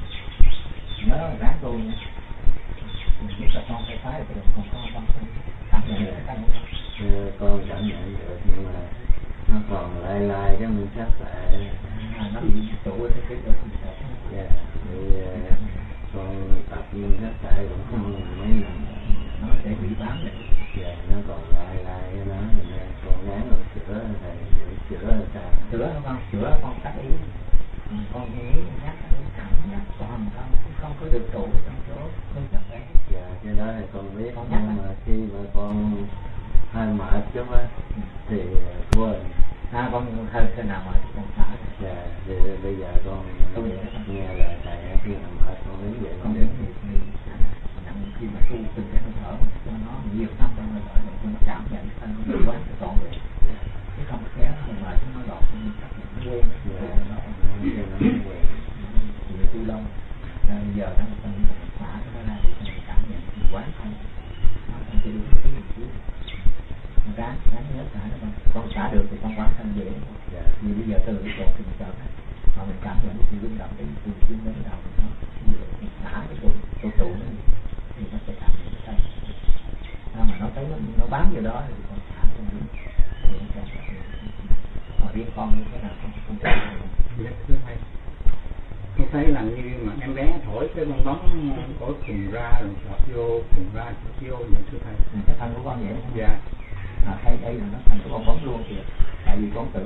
nhớ là ráng tu nha. Mình biết là con phải phái được, còn con con không cảm nhận được cái thân của con. Con cảm nhận được nhưng mà nó còn lai lai cái mình chắc lại à, nó bị trụ ở cái cái mình sợ. Dạ, thì con tập nhưng chắc lại cũng không mấy lần Nó sẽ bị bám lại. dạ nó còn lai lai cái nó nên con ngán rồi sửa thầy sửa là sao? Sửa không con? Sửa con tác ý. Con nghĩ nhắc cảm giác toàn thân không có được trụ trong chỗ không chặt đấy. Dạ cái đó thì con biết con nhưng mà khi mà con hơi mệt chút á thì quên. À con hơi thế nào mà con xả. Dạ thì bây giờ con nghe lời thầy khi nào mệt con đứng vậy con con đến đứng thì nặng khi mà tu từng cái hơi thở cho nó nhiều năm trong hơi thở để cho nó cảm nhận thân nó nhiều quá nó trọn rồi. Chứ không khéo mà mệt nó lọt nó chắc nó quên nó nó quên nhiều tu lâu. Bây giờ nó con xả nó ra để mình cảm nhận quá không nó không chỉ đúng cái gì ráng ráng nhớ xả nó con con xả được thì con quán thân dễ. dạ. Vì bây giờ từ cái chỗ thì mình chọn mà mình cảm nhận sự rung động đấy từ chân đến đầu nó mình xả cái chỗ chỗ trụ nó thì nó sẽ cảm nhận cái thân mà nó thấy nó nó bám vào đó thì con xả không đúng thì nó sẽ còn riêng con như thế nào không không có Dạ thưa thầy, con thấy là như mà em bé thổi cái bong bóng có thùng ra rồi chọt vô thùng ra chọt vô vậy thưa thầy. cái thân của con vậy không? Dạ. À, thấy đây là nó thành cái bong bóng luôn kìa, tại vì con tự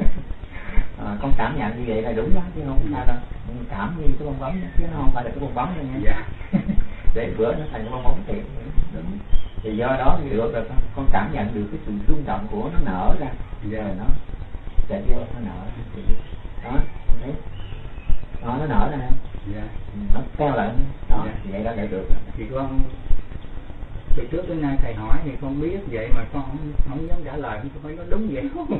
à, con cảm nhận như vậy là đúng đó chứ không sao đâu, con cảm như cái bong bóng chứ nó không phải là cái bong bóng đâu nha. Dạ. Để bữa nó thành cái bong bóng thiệt đúng. Thì do đó thì được rồi con cảm nhận được cái sự rung động của nó nở ra, Dạ. rồi nó chạy vô nó nở đó, con thấy đó, nó nở ra nè. Dạ. Nó keo lại đó. Dạ. Vậy đó để được. Thì con từ trước đến nay thầy hỏi thì con biết vậy mà con không, không dám trả lời, không phải nó đúng vậy không?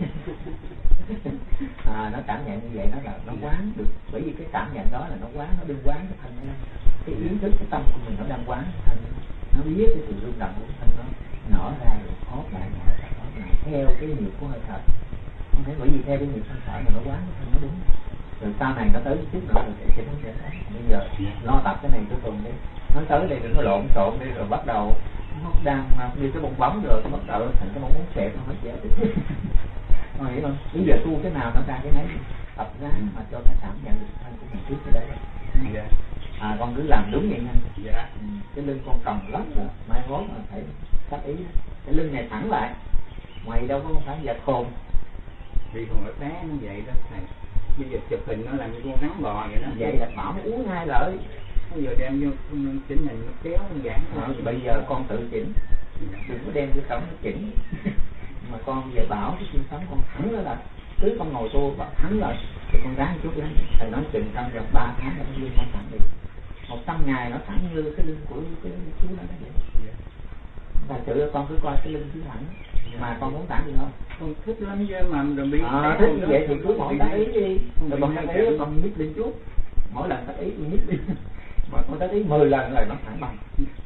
À, nó cảm nhận như vậy đó là nó quán được, bởi vì cái cảm nhận đó là nó quán, nó đương quán cái thân nó, cái ý thức cái tâm của mình nó đang quán cái thân, nó biết cái sự rung động của thân nó nở ra rồi hót lại nở ra hót lại theo cái nhịp của hơi thở. Không thấy bởi vì theo cái nhịp hơi thở mà nó quán cái thân nó đúng. Rồi sau này nó tới chút nữa rồi sẽ sẽ sẽ bây giờ lo tập cái này cuối cùng đi, nó tới đây đừng có lộn xộn đi rồi bắt đầu nó đang như cái bong bóng rồi bắt đầu thành cái bong bóng xẹp nó hết dễ được. Con hiểu không? Bây giờ tu cái nào nó ra cái nấy, tập ráng mà cho nó cảm nhận được thân của mình trước cái đấy. Dạ. À con cứ làm đúng vậy nha. Dạ. Ừ, cái lưng con còng lắm rồi, mai mốt mà phải cách ý cái lưng này thẳng lại, mày đâu có phải giật khôn. Vì còn ở té nó vậy đó thầy. Bây giờ chụp hình nó làm như con rắn bò vậy đó. Vậy là bảo nó uống hai lợi. Bây giờ đem vô chỉnh hình nó kéo nó giãn. À, bây giờ con tự chỉnh, đừng có đem cái sống nó chỉnh. Mà con về bảo cái xương sống con thẳng nó lại, cứ con ngồi tu và thẳng lại thì con ráng chút lắm. Thầy nói chừng trong vòng ba tháng nó lưng con thẳng đi, một trăm ngày nó thẳng như cái lưng của cái chú đó vậy. Và tự con cứ coi cái lưng chú thẳng, mà con muốn thẳng gì không? Con thích lắm chứ mà rồi bị À, thích như vậy thì cứ mỗi tác ý đi, rồi bằng tác ý con nhích lên chút, mỗi lần tác ý con nhích lên. mà con tác ý mười lần là nó thẳng bằng.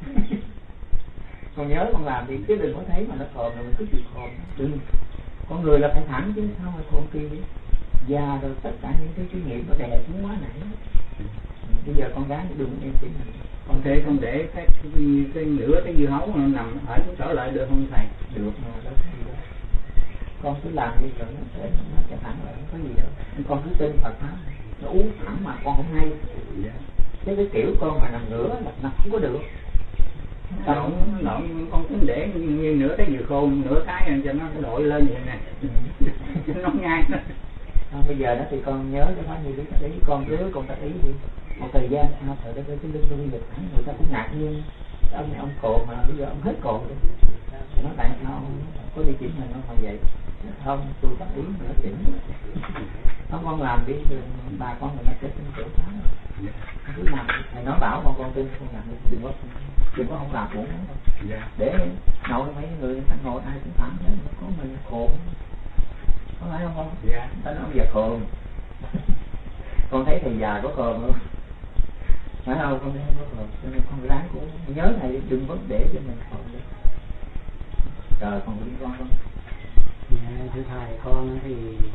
Con nhớ con làm thì chứ đừng có thấy mà nó khom rồi mình cứ chịu khom. Ừ. Con người là phải thẳng chứ sao mà khom kia. Già rồi tất cả những cái suy nghĩ nó đè xuống quá nãy. Bây giờ con gái đừng em chỉ mình. Con thể con để cái cái, cái nửa cái dưa hấu nó nằm ở chỗ trở lại được không thầy? Được mà đó. Con cứ làm đi rồi nó sẽ nó sẽ thẳng lại, không có gì đâu. Con cứ tin Phật pháp, nó uống thẳng mà con không hay. Dạ. Chứ cái kiểu con mà nằm ngửa là nó không có được. Lộn lộn con cứ để như nửa cái dừa khô nửa cái cho nó đội lên vậy nè. Cho nó ngay đó. Không, bây giờ đó thì con nhớ cái đó như lý tác ý, con cứ con tác ý đi. Một thời gian sau thời đó cái lưng nó đi được thẳng, người ta cũng ngạc nhiên. Ông này ông cột mà bây giờ ông hết cột rồi. Nó tại sao ông có đi chỉnh mình không phải vậy? Không, tôi tác ý mà nó chỉnh. Không, con làm đi rồi bà con người ta sẽ tin chỗ đó. Cứ làm, thầy nói bảo con con tin con làm đi, đừng có đừng có không làm cũng không. Để ngồi mấy người người ta ngồi ai cũng thẳng đấy, có mình khôn. Có phải không không? Dạ. Ta nói giờ khôn. Con thấy thầy già có khôn không? Phải không? Con thấy không có khôn. Cho nên con ráng cũng nhớ thầy đừng có để cho mình khôn đấy. Trời, con đi con con. Dạ, thưa thầy, con thì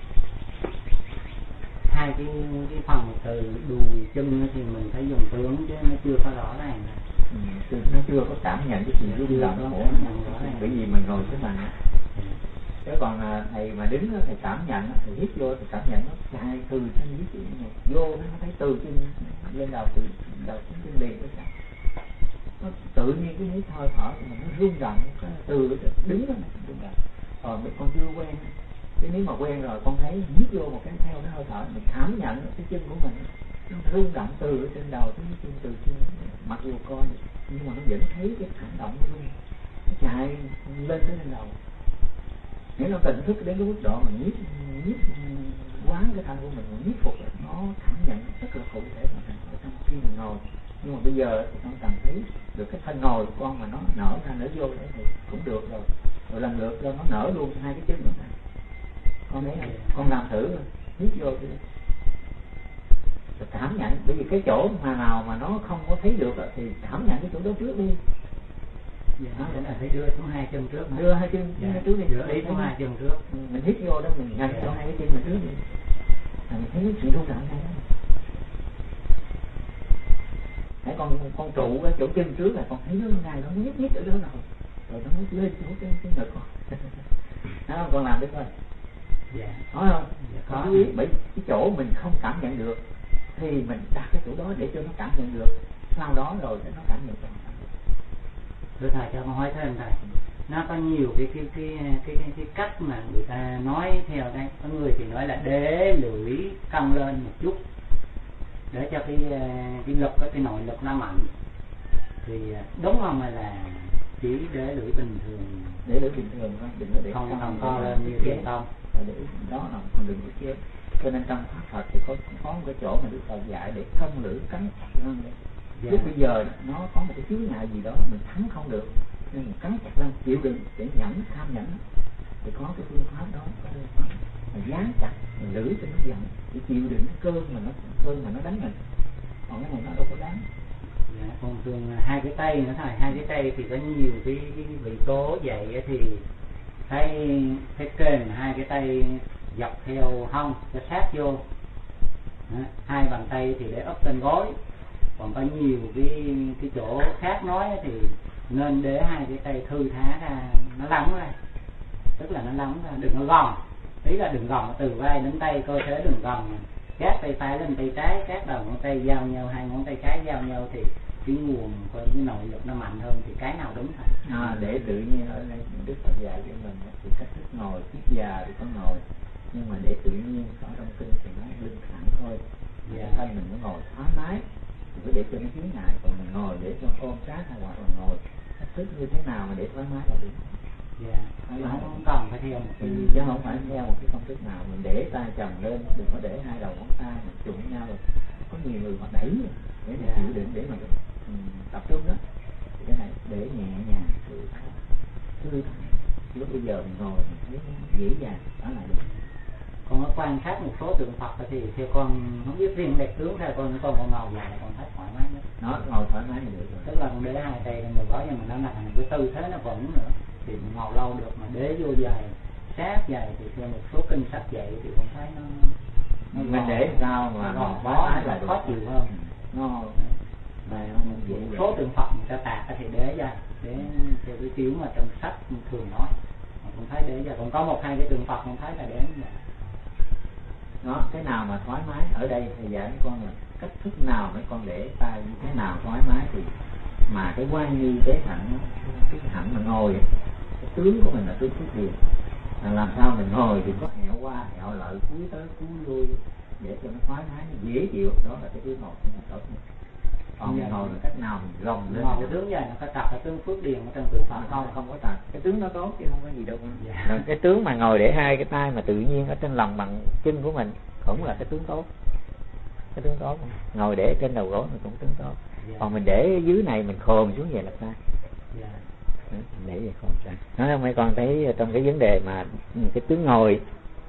hai cái cái phần từ đùi chân thì mình phải dùng tướng chứ nó chưa có rõ ràng. Ừ, nó chưa có cảm nhận cái sự rung động của nó, bởi vì mình ngồi cái bàn. Chứ còn thầy mà đứng đó, thầy cảm nhận, thầy hít vô thì cảm nhận nó hai từ thân dưới chỉ này vô nó thấy từ trên lên đầu từ đầu xuống trên liền cái sao nó tự nhiên cái hít hơi thở của mình nó rung động cái từ đứng đó này rung động. Còn mình con chưa quen, chứ nếu mà quen rồi con thấy hít vô một cái theo cái hơi thở mình cảm nhận cái chân của mình nó rung động từ ở trên đầu tới chân từ trên, mặc dù coi nhưng mà nó vẫn thấy cái hành động nó rung, nó chạy lên tới lên đầu. Nếu nó tỉnh thức đến cái mức độ mà nhiếp nhiếp quán cái thân của mình, mà nhiếp phục nó cảm nhận rất là cụ thể mà ở trong khi mình ngồi. Nhưng mà bây giờ thì con cảm thấy được cái thân ngồi của con mà nó nở ra nở vô đấy thì cũng được rồi. Rồi lần lượt cho nó nở luôn hai cái chân nữa này. Con thấy này, con làm thử rồi, hít vô thì cảm nhận, bởi vì cái chỗ mà nào mà nó không có thấy được thì cảm nhận cái chỗ đó trước đi. Dạ, đó là phải đưa xuống hai chân trước, đưa hai chân dạ. Hai trước đi, đưa đi xuống hai chân trước. Ừ, mình hít vô đó mình ngăn dạ. Cho hai cái chân mình trước đi, là mình thấy cái sự rung động này đó. Hãy con con trụ cái chỗ chân trước là con thấy nó ngay nó nhích nhích ở đó rồi, rồi nó mới lên chỗ cái cái ngực con. Đó không? Con làm được thôi. Dạ. Nói không? Dạ, có. Con biết bởi cái chỗ mình không cảm nhận được thì mình đặt cái chỗ đó để cho nó cảm nhận được. Sau đó rồi để nó cảm nhận được. Thưa thầy, cho con hỏi thêm thầy, nó có nhiều cái cái cái cái cái, cái cách mà người ta nói theo đây. Có người thì nói là để lưỡi cong lên một chút để cho cái cái lực cái nội lực nó mạnh, thì đúng không, hay là chỉ để lưỡi bình thường? Để lưỡi bình thường thôi, đừng có để không không co lên như kia không. Để đó là còn đừng có kia. Cho nên trong pháp Phật thì có có một cái chỗ mà Đức Phật dạy để thông lưỡi cắn chặt răng đấy. Dạ. Lúc bây giờ nó có một cái chướng ngại gì đó mình thắng không được nên mình cắn chặt răng chịu đựng để nhẫn tham nhẫn thì có cái phương pháp đó, có phương pháp mà dán chặt mình lưỡi cho nó giận để chịu đựng cái cơn mà nó cơn mà nó đánh mình, còn cái này nó đâu có đánh. Dạ, còn thường hai cái tay nữa thầy, hai cái tay thì có nhiều cái, cái vị tố vậy thì thấy thấy kềnh hai cái tay dọc theo hông cho sát vô. Đó. Hai bàn tay thì để ấp trên gối, còn có nhiều cái cái chỗ khác nói thì nên để hai cái tay thư thả ra, nó lỏng ra, tức là nó lỏng ra, đừng có gòn, ý là đừng gòn từ vai đến tay, cơ thể đừng gòn, các tay phải lên tay trái, các đầu ngón tay giao nhau, hai ngón tay cái giao nhau thì cái nguồn của cái nội lực nó mạnh hơn, thì cái nào đúng thầy? À, để tự nhiên ở đây Đức Phật dạy cho mình thì cách thức ngồi, kiết già thì có ngồi, nhưng mà để tự nhiên ở trong kinh thì nó lưng thẳng thôi, dạ. Thân mình nó ngồi thoải mái, cứ để cho nó chướng ngại, còn mình ngồi để cho ôm sát hay hoặc là ngồi cách thức như thế nào mà để thoải mái là được. Dạ. Nó không cần phải theo một cái, ừ, chứ không phải theo một cái công thức nào. Mình để tay chồng lên, đừng có để hai đầu ngón tay mình trụng nhau rồi. Có nhiều người họ đẩy để mà chịu đựng để mà um, tập trung đó. Thì cái này để nhẹ nhàng, thư thái, thư thái. Lúc bây giờ mình ngồi mình thấy dễ dàng, đó là được. Còn nó quan sát một số tượng Phật thì theo con không biết riêng đẹp tướng theo con con con ngồi dài là con thấy thoải mái nhất. nó ngồi thoải mái là được rồi. Tức là con đế hai tay trong đầu gối nhưng mà nó là thành cái tư thế nó vững nữa thì mình ngồi lâu được, mà đế vô dài sát dài thì theo một số kinh sách dạy thì con thấy nó, nó mình để sao mà nó bó là khó chịu hơn. Nó này nó mình dễ số tượng Phật người ta tạc thì đế ra để theo cái kiểu mà trong sách thường nói, con thấy đế ra, còn có một hai cái tượng Phật con thấy là đế như vậy. Nó cái nào mà thoải mái ở đây thì dạy mấy con là cách thức nào mấy con để tay như thế nào thoải mái thì mà cái quan nghi tế hạnh cái hạnh mà ngồi cái tướng của mình là tướng phước điền, là làm sao mình ngồi thì có hẹo qua hẹo lại cúi tới cúi lui để cho nó thoải mái nó dễ chịu, đó là cái tướng ngồi của mình tốt nhất. Còn mình ngồi là cách nào mình gồng lên ngồi cái tướng vậy nó có tập cái tướng phước điền ở trong tượng Phật không? Không có tập, cái tướng nó tốt chứ không có gì đâu. Dạ. Cái tướng mà ngồi để hai cái tay mà tự nhiên ở trên lòng bằng chân của mình cũng là cái tướng tốt, cái tướng tốt. Ngồi để trên đầu gối mình cũng tướng tốt. Yeah. Còn mình để dưới này mình khom xuống vậy là sai. Yeah. Để vậy không sai. Nói mấy con thấy trong cái vấn đề mà cái tướng ngồi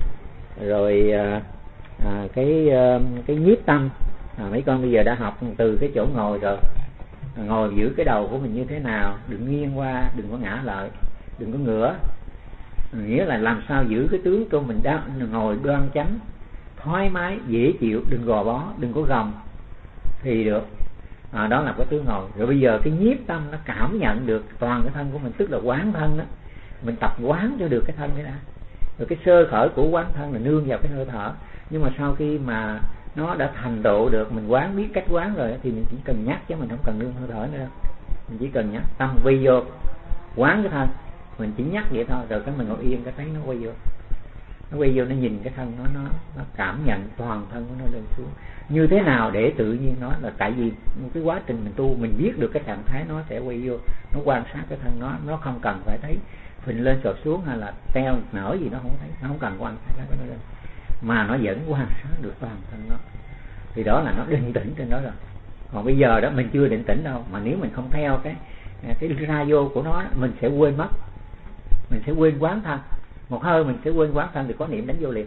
rồi à, cái cái nhiếp tâm, à, mấy con bây giờ đã học từ cái chỗ ngồi rồi, à, ngồi giữ cái đầu của mình như thế nào, đừng nghiêng qua, đừng có ngã lại, đừng có ngửa, nghĩa là làm sao giữ cái tướng của mình đang ngồi đoan chánh thoải mái dễ chịu, đừng gò bó, đừng có gồng thì được. À, đó là cái tướng ngồi. Rồi bây giờ cái nhiếp tâm nó cảm nhận được toàn cái thân của mình, tức là quán thân đó, mình tập quán cho được cái thân cái đã. Rồi cái sơ khởi của quán thân là nương vào cái hơi thở, nhưng mà sau khi mà nó đã thành tựu được, mình quán biết cách quán rồi thì mình chỉ cần nhắc chứ mình không cần nương hơi thở nữa đâu. Mình chỉ cần nhắc tâm quy vô quán cái thân, mình chỉ nhắc vậy thôi, rồi cái mình ngồi yên cái thấy nó quay vô, nó quay vô nó nhìn cái thân nó nó nó cảm nhận toàn thân của nó lên xuống như thế nào để tự nhiên nó là tại vì cái quá trình mình tu mình biết được cái trạng thái nó sẽ quay vô, nó quan sát cái thân nó, nó không cần phải thấy phình lên sọt xuống hay là teo nở gì nó không thấy, nó không cần quan sát cái nó lên, mà nó vẫn quan sát được toàn thân nó, thì đó là nó định tĩnh trên đó rồi. Còn bây giờ đó mình chưa định tĩnh đâu, mà nếu mình không theo cái cái ra vô của nó mình sẽ quên mất, mình sẽ quên quán thân. Một hơi mình sẽ quên quán thân thì có niệm đánh vô liền.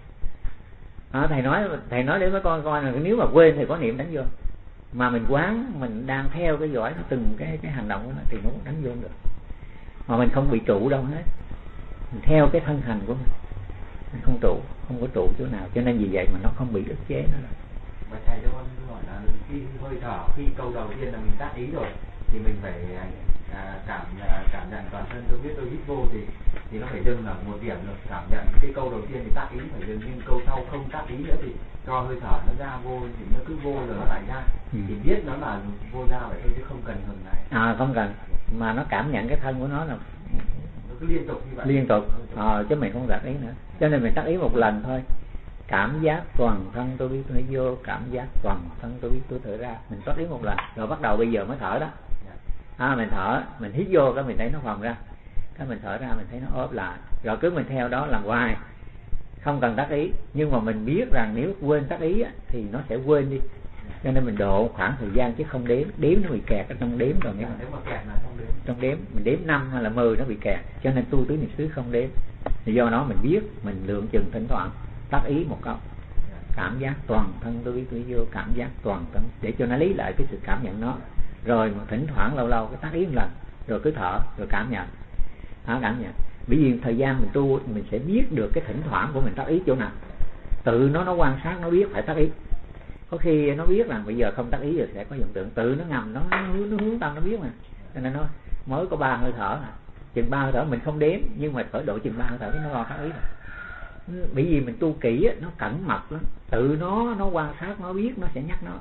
À, thầy nói thầy nói để mấy con coi là nếu mà quên thì có niệm đánh vô, mà mình quán mình đang theo cái dõi nó từng cái cái hành động của nó thì nó cũng đánh vô được, mà mình không bị trụ đâu hết, mình theo cái thân hành của mình, mình không trụ, không có trụ chỗ nào, cho nên vì vậy mà nó không bị ức chế nữa. Và thầy cho con hỏi là khi hơi thở, khi câu đầu tiên là mình tác ý rồi thì mình phải à, cảm à, cảm nhận toàn thân. Tôi biết tôi hít vô thì thì nó phải dừng ở một điểm rồi, cảm nhận cái câu đầu tiên thì tác ý phải dừng, nhưng câu sau không tác ý nữa thì cho hơi thở nó ra vô thì nó cứ vô rồi nó lại ra, ừ. Thì biết nó là vô ra vậy thôi chứ không cần ngừng lại. À không cần, mà nó cảm nhận cái thân của nó là nó cứ liên tục như vậy. Liên tục, à, chứ mình không tác ý nữa, cho nên mình tác ý một lần thôi. Cảm giác toàn thân tôi biết tôi vô, cảm giác toàn thân tôi biết tôi thở ra, mình tác ý một lần rồi bắt đầu bây giờ mới thở đó. À, mình thở, mình hít vô cái mình thấy nó phồng ra, cái mình thở ra mình thấy nó ốp lại, rồi cứ mình theo đó làm hoài, không cần tác ý. Nhưng mà mình biết rằng nếu quên tác ý á, thì nó sẽ quên đi, cho nên mình độ khoảng thời gian chứ không đếm, đếm nó bị kẹt ở trong đếm rồi. Nếu mà kẹt là trong đếm, trong đếm mình đếm năm hay là mười nó bị kẹt, cho nên tu tứ niệm xứ không đếm. Thì do đó mình biết, mình lượng chừng thỉnh thoảng tác ý một câu, cảm giác toàn thân tôi biết tôi vô, cảm giác toàn thân, để cho nó lý lại cái sự cảm nhận nó. Rồi mà thỉnh thoảng lâu lâu cái tác ý một lần, rồi cứ thở, rồi cảm nhận, à, cảm nhận. Bởi vì thời gian mình tu mình sẽ biết được cái thỉnh thoảng của mình tác ý chỗ nào, tự nó nó quan sát nó biết phải tác ý. Có khi nó biết là bây giờ không tác ý rồi sẽ có hiện tượng, tự nó ngầm nó, nó, hướng, nó hướng tâm nó biết mà, cho nên nó mới có ba hơi thở à. Chừng ba hơi thở mình không đếm, nhưng mà phải độ chừng ba hơi thở cái nó lo tác ý rồi. Bởi vì mình tu kỹ á, nó cẩn mật lắm, tự nó nó quan sát nó biết, nó sẽ nhắc nó.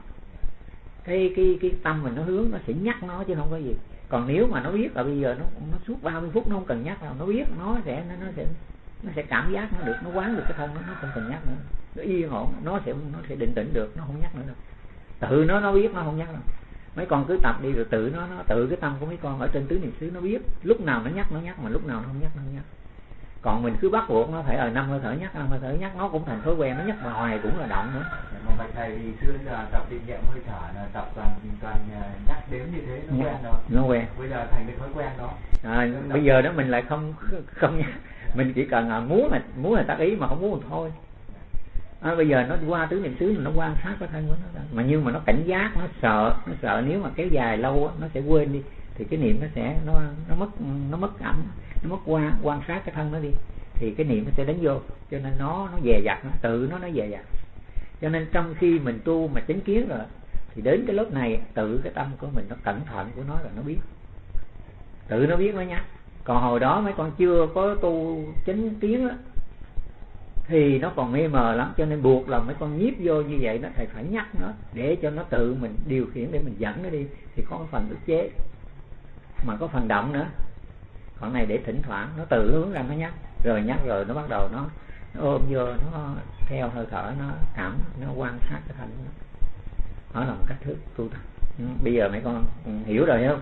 Cái cái cái tâm mình nó hướng nó sẽ nhắc nó chứ không có gì. Còn nếu mà nó biết là bây giờ nó nó suốt ba mươi phút nó không cần nhắc đâu, nó biết nó sẽ nó, nó sẽ nó sẽ cảm giác nó được, nó quán được cái thân nó, nó không cần nhắc nữa, nó yên ổn, nó sẽ nó sẽ định tĩnh được, nó không nhắc nữa đâu. Tự nó nó biết, nó không nhắc đâu. Mấy con cứ tập đi rồi tự nó nó tự cái tâm của mấy con ở trên tứ niệm xứ nó biết, lúc nào nó nhắc nó nhắc, mà lúc nào nó không nhắc nó không nhắc. Còn mình cứ bắt buộc nó phải ở năm hơi thở nhắc, năm hơi thở nhắc, nó cũng thành thói quen, nó nhắc hoài cũng là động nữa. Mà bạch thầy thì xưa giờ tập định niệm hơi thở là tập toàn toàn nhắc đếm như thế nó quen rồi. Nó quen. Bây giờ thành cái thói quen đó. À, bây giờ đó mình lại không không nhắc, mình chỉ cần là muốn là muốn là tác ý mà không muốn thì thôi. À, bây giờ nó qua tứ niệm xứ nó quan sát cái thân của nó, mà nhưng mà nó cảnh giác, nó sợ, nó sợ nếu mà kéo dài lâu nó sẽ quên đi, thì cái niệm nó sẽ nó nó mất nó mất ảnh, nó mất qua quan sát cái thân nó đi, thì cái niệm nó sẽ đánh vô, cho nên nó nó dè dặt, nó tự nó nó dè dặt. Cho nên trong khi mình tu mà chánh kiến rồi thì đến cái lớp này tự cái tâm của mình nó cẩn thận của nó là nó biết, tự nó biết nó nhắc. Còn hồi đó mấy con chưa có tu chánh kiến á thì nó còn mê mờ lắm, cho nên buộc lòng mấy con nhiếp vô như vậy đó, thầy phải nhắc nó để cho nó tự mình điều khiển, để mình dẫn nó đi, thì có phần ức chế mà có phần động nữa. Còn này để thỉnh thoảng nó tự hướng ra nó nhắc, rồi nhắc rồi nó bắt đầu nó, nó ôm vô, nó theo hơi thở, nó cảm, nó quan sát cái thân nó. Đó là một cách thức tu tập. Bây giờ mấy con hiểu rồi không?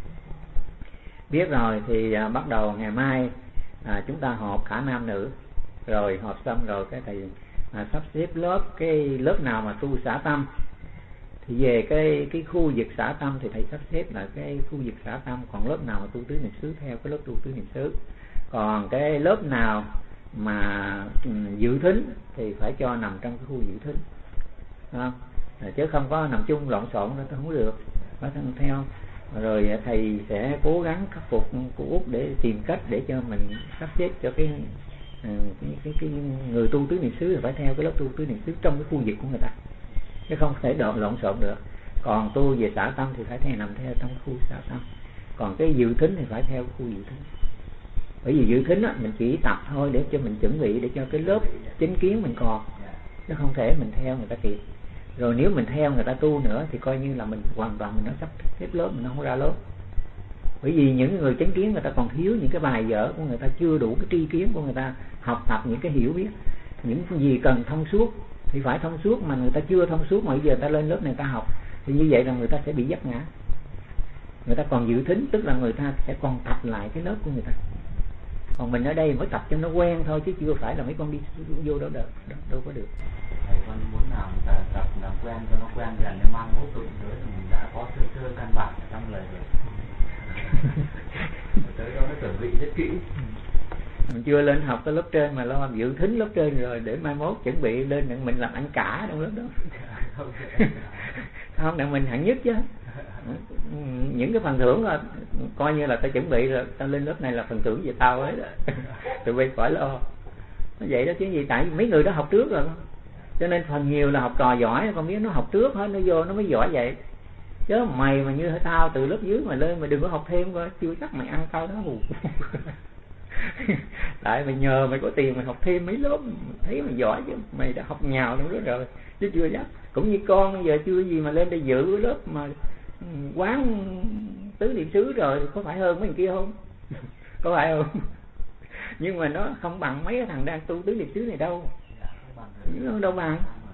Biết rồi thì à, bắt đầu ngày mai à, chúng ta họp cả nam nữ, rồi họp xong rồi cái thầy à, sắp xếp lớp, cái lớp nào mà tu xả tâm thì về cái cái khu vực xả tâm thì thầy sắp xếp là cái khu vực xả tâm, còn lớp nào mà tu tứ niệm xứ theo cái lớp tu tứ niệm xứ, còn cái lớp nào mà um, dự thính thì phải cho nằm trong cái khu dự thính, à, chứ không có nằm chung lộn xộn nó không được, phải theo. Rồi thầy sẽ cố gắng khắc phục của Út để tìm cách để cho mình sắp xếp cho cái cái, cái, cái người tu tứ niệm xứ phải theo cái lớp tu tứ niệm xứ trong cái khu vực của người ta, chứ không thể độn lộn xộn được. Còn tu về xả tâm thì phải theo nằm theo trong khu xả tâm, còn cái dự thính thì phải theo khu dự thính. Bởi vì dự thính á, mình chỉ tập thôi để cho mình chuẩn bị để cho cái lớp chánh kiến mình còn, chứ không thể mình theo người ta kịp. Rồi nếu mình theo người ta tu nữa thì coi như là mình hoàn toàn mình nó sắp xếp lớp, mình không ra lớp. Bởi vì những người chánh kiến người ta còn thiếu những cái bài vở của người ta, chưa đủ cái tri kiến của người ta học tập những cái hiểu biết, những gì cần thông suốt thì phải thông suốt, mà người ta chưa thông suốt mà bây giờ người ta lên lớp này người ta học thì như vậy là người ta sẽ bị vấp ngã. Người ta còn dự thính, tức là người ta sẽ còn tập lại cái lớp của người ta, còn mình ở đây mới tập cho nó quen thôi, chứ chưa phải là mấy con đi vô đâu đâu, đâu, đâu có được. Thầy con muốn làm tập, tập làm quen cho nó quen dần, để mang mốt tụng tới thì mình đã có sơ sơ căn bản ở trong lời rồi. Tới đó nó chuẩn bị rất kỹ. Mình chưa lên học tới lớp trên mà lo dự thính lớp trên rồi, để mai mốt chuẩn bị lên để mình làm ăn cả trong lớp đó. Không, để mình hạng nhất chứ. Những cái phần thưởng là coi như là tao chuẩn bị rồi, tao lên lớp này là phần thưởng về tao ấy đó. Tụi bay khỏi lo. Nó vậy đó chứ gì, tại mấy người đó học trước rồi, cho nên phần nhiều là học trò giỏi, con biết nó học trước hết, nó vô nó mới giỏi vậy. Chứ mày mà như tao từ lớp dưới mà lên, mày đừng có học thêm coi, chưa chắc mày ăn tao đó hù. Tại mày nhờ mày có tiền mày học thêm mấy lớp, thấy mày giỏi chứ, mày đã học nhào trong đó rồi, chứ chưa chắc. Cũng như con bây giờ chưa gì mà lên đây giữ lớp mà quán tứ niệm xứ rồi, có phải hơn mấy người kia không? Có phải không? Nhưng mà nó không bằng mấy cái thằng đang tu tứ niệm xứ này đâu. Nó đâu bằng.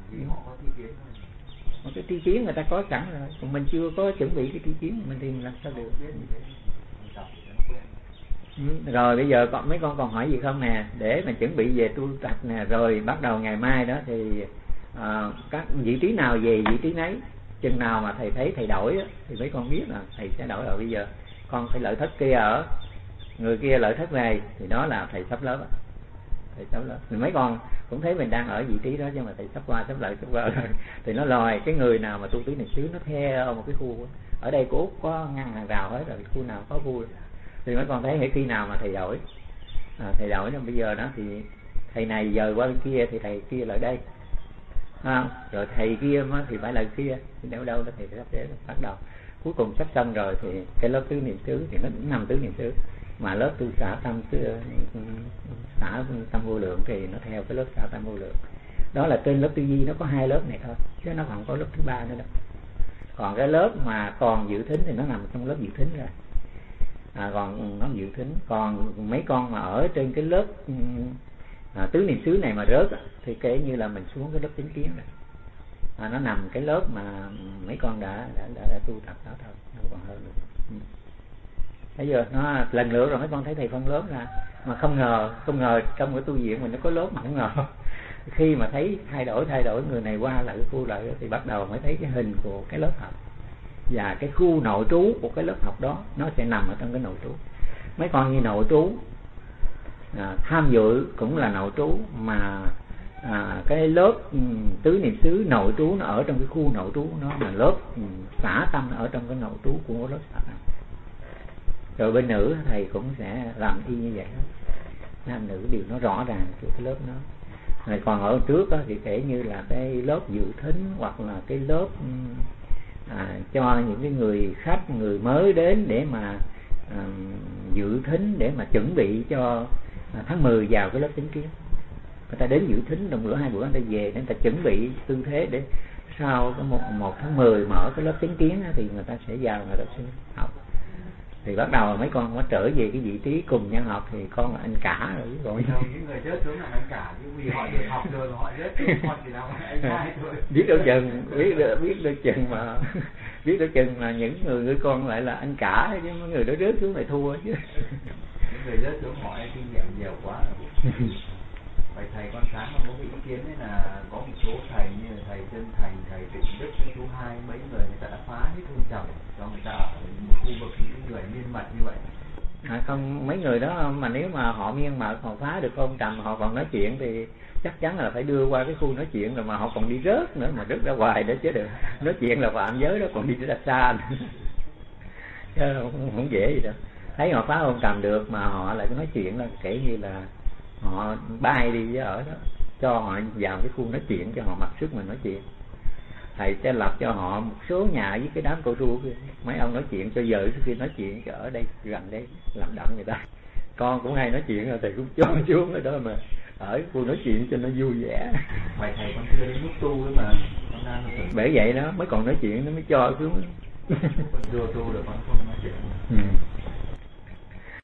Một cái tri kiến người ta có sẵn rồi, còn mình chưa có chuẩn bị cái tri kiến mình thì làm sao được. Ừ, rồi bây giờ còn mấy con còn hỏi gì không nè, để mình chuẩn bị về tu tập nè, rồi bắt đầu ngày mai đó thì à, các vị trí nào về vị trí nấy, chừng nào mà thầy thấy thầy đổi á, thì mấy con biết là thầy sẽ đổi. Rồi bây giờ con phải lợi thất kia ở, người kia lợi thất này, thì đó là thầy sắp lớp á, thầy sắp lớp. Thì mấy con cũng thấy mình đang ở vị trí đó, nhưng mà thầy sắp qua sắp lại sắp qua rồi thì nó lòi cái người nào mà tu tứ niệm xứ nó theo một cái khu. Ở đây cô Út có ngăn hàng rào hết rồi, khu nào có khu thì mấy con thấy khi nào mà thầy đổi à, thầy đổi nó bây giờ đó thì thầy này giờ qua bên kia thì thầy kia lại đây à, rồi thầy kia thì phải lại kia, thì đâu đâu đó thầy sắp xếp bắt đầu. Cuối cùng sắp xong rồi thì cái lớp tứ niệm xứ thì nó cũng nằm tứ niệm xứ, mà lớp tu xả tâm xả tâm vô lượng thì nó theo cái lớp xả tâm vô lượng. Đó là trên lớp tư duy nó có hai lớp này thôi, chứ nó còn có lớp thứ ba nữa đâu. Còn cái lớp mà còn dự thính thì nó nằm trong lớp dự thính rồi. À, còn nó dự thính. Còn mấy con mà ở trên cái lớp à, tứ niệm xứ này mà rớt thì kể như là mình xuống cái lớp chánh kiến rồi. À, nó nằm cái lớp mà mấy con đã đã, đã, đã tu tập đó thôi, nó còn hơn nữa. Ừ. Bây giờ nó lần lượt rồi mấy con thấy thầy phân lớp ra, mà không ngờ không ngờ trong cái tu viện mình nó có lớp mà không ngờ. Khi mà thấy thay đổi thay đổi người này qua lại cái khu lại thì bắt đầu mới thấy cái hình của cái lớp học và cái khu nội trú của cái lớp học đó nó sẽ nằm ở trong cái nội trú. Mấy con như nội trú à, tham dự cũng là nội trú, mà à, cái lớp um, tứ niệm xứ nội trú nó ở trong cái khu nội trú nó, là lớp um, xả tâm nó ở trong cái nội trú của lớp xả tâm. Rồi bên nữ thầy cũng sẽ làm y như vậy đó. Nam nữ đều nó rõ ràng cái lớp nó. Rồi còn ở trước đó, thì kể như là cái lớp dự thính hoặc là cái lớp à, cho những cái người khách, người mới đến để mà à, dự thính, để mà chuẩn bị cho à, tháng mười vào cái lớp chánh kiến. Người ta đến dự thính đồng bữa hai bữa người ta về để người ta chuẩn bị tư thế để sau cái một, một tháng mười mở cái lớp chánh kiến đó, thì người ta sẽ vào người ta sẽ học. Thì bắt đầu mấy con nó trở về cái vị trí cùng nhau học thì con là anh cả rồi chứ còn những người rớt xuống là anh cả, chứ vì họ được học rồi mà họ rớt xuống con thì nào anh hai thôi. Biết đâu chừng, biết được biết đâu chừng mà biết đâu chừng mà những người người con lại là anh cả, chứ mấy người đó rớt xuống lại thua chứ. Những người rớt xuống họ kinh nghiệm nhiều quá rồi. Vậy thầy con sáng có cái ý kiến đấy là có một số thầy như là thầy Chân Thành, thầy Tịnh Đức, thứ hai mấy người người ta đã phá hết hôn trầm cho người ta ở một khu vực những người miên mật như vậy. À không, mấy người đó mà nếu mà họ miên mật họ phá được hôn trầm, họ còn nói chuyện thì chắc chắn là phải đưa qua cái khu nói chuyện, rồi mà họ còn đi rớt nữa, mà rớt ra hoài đó chứ được. Nói chuyện là phạm giới đó, còn đi ra xa nữa. Chứ không, không dễ gì đâu. Thấy họ phá hôn trầm được mà họ lại nói chuyện là kể như là họ bay đi với ở đó, cho họ vào cái khu nói chuyện, cho họ mặc sức mình nói chuyện. Thầy sẽ lập cho họ một số nhà với cái đám cô ru kia, mấy ông nói chuyện cho vợ trước khi nói chuyện cho ở đây gần đây làm đặng người ta. Con cũng hay nói chuyện rồi thầy cũng cho xuống ở đó mà ở khu nói chuyện cho nó vui vẻ. Vậy thầy con chưa đến lúc tu ấy mà con đang bởi vậy đó mới còn nói chuyện nó mới cho xuống. Con chưa tu được con không nói chuyện. Ừ.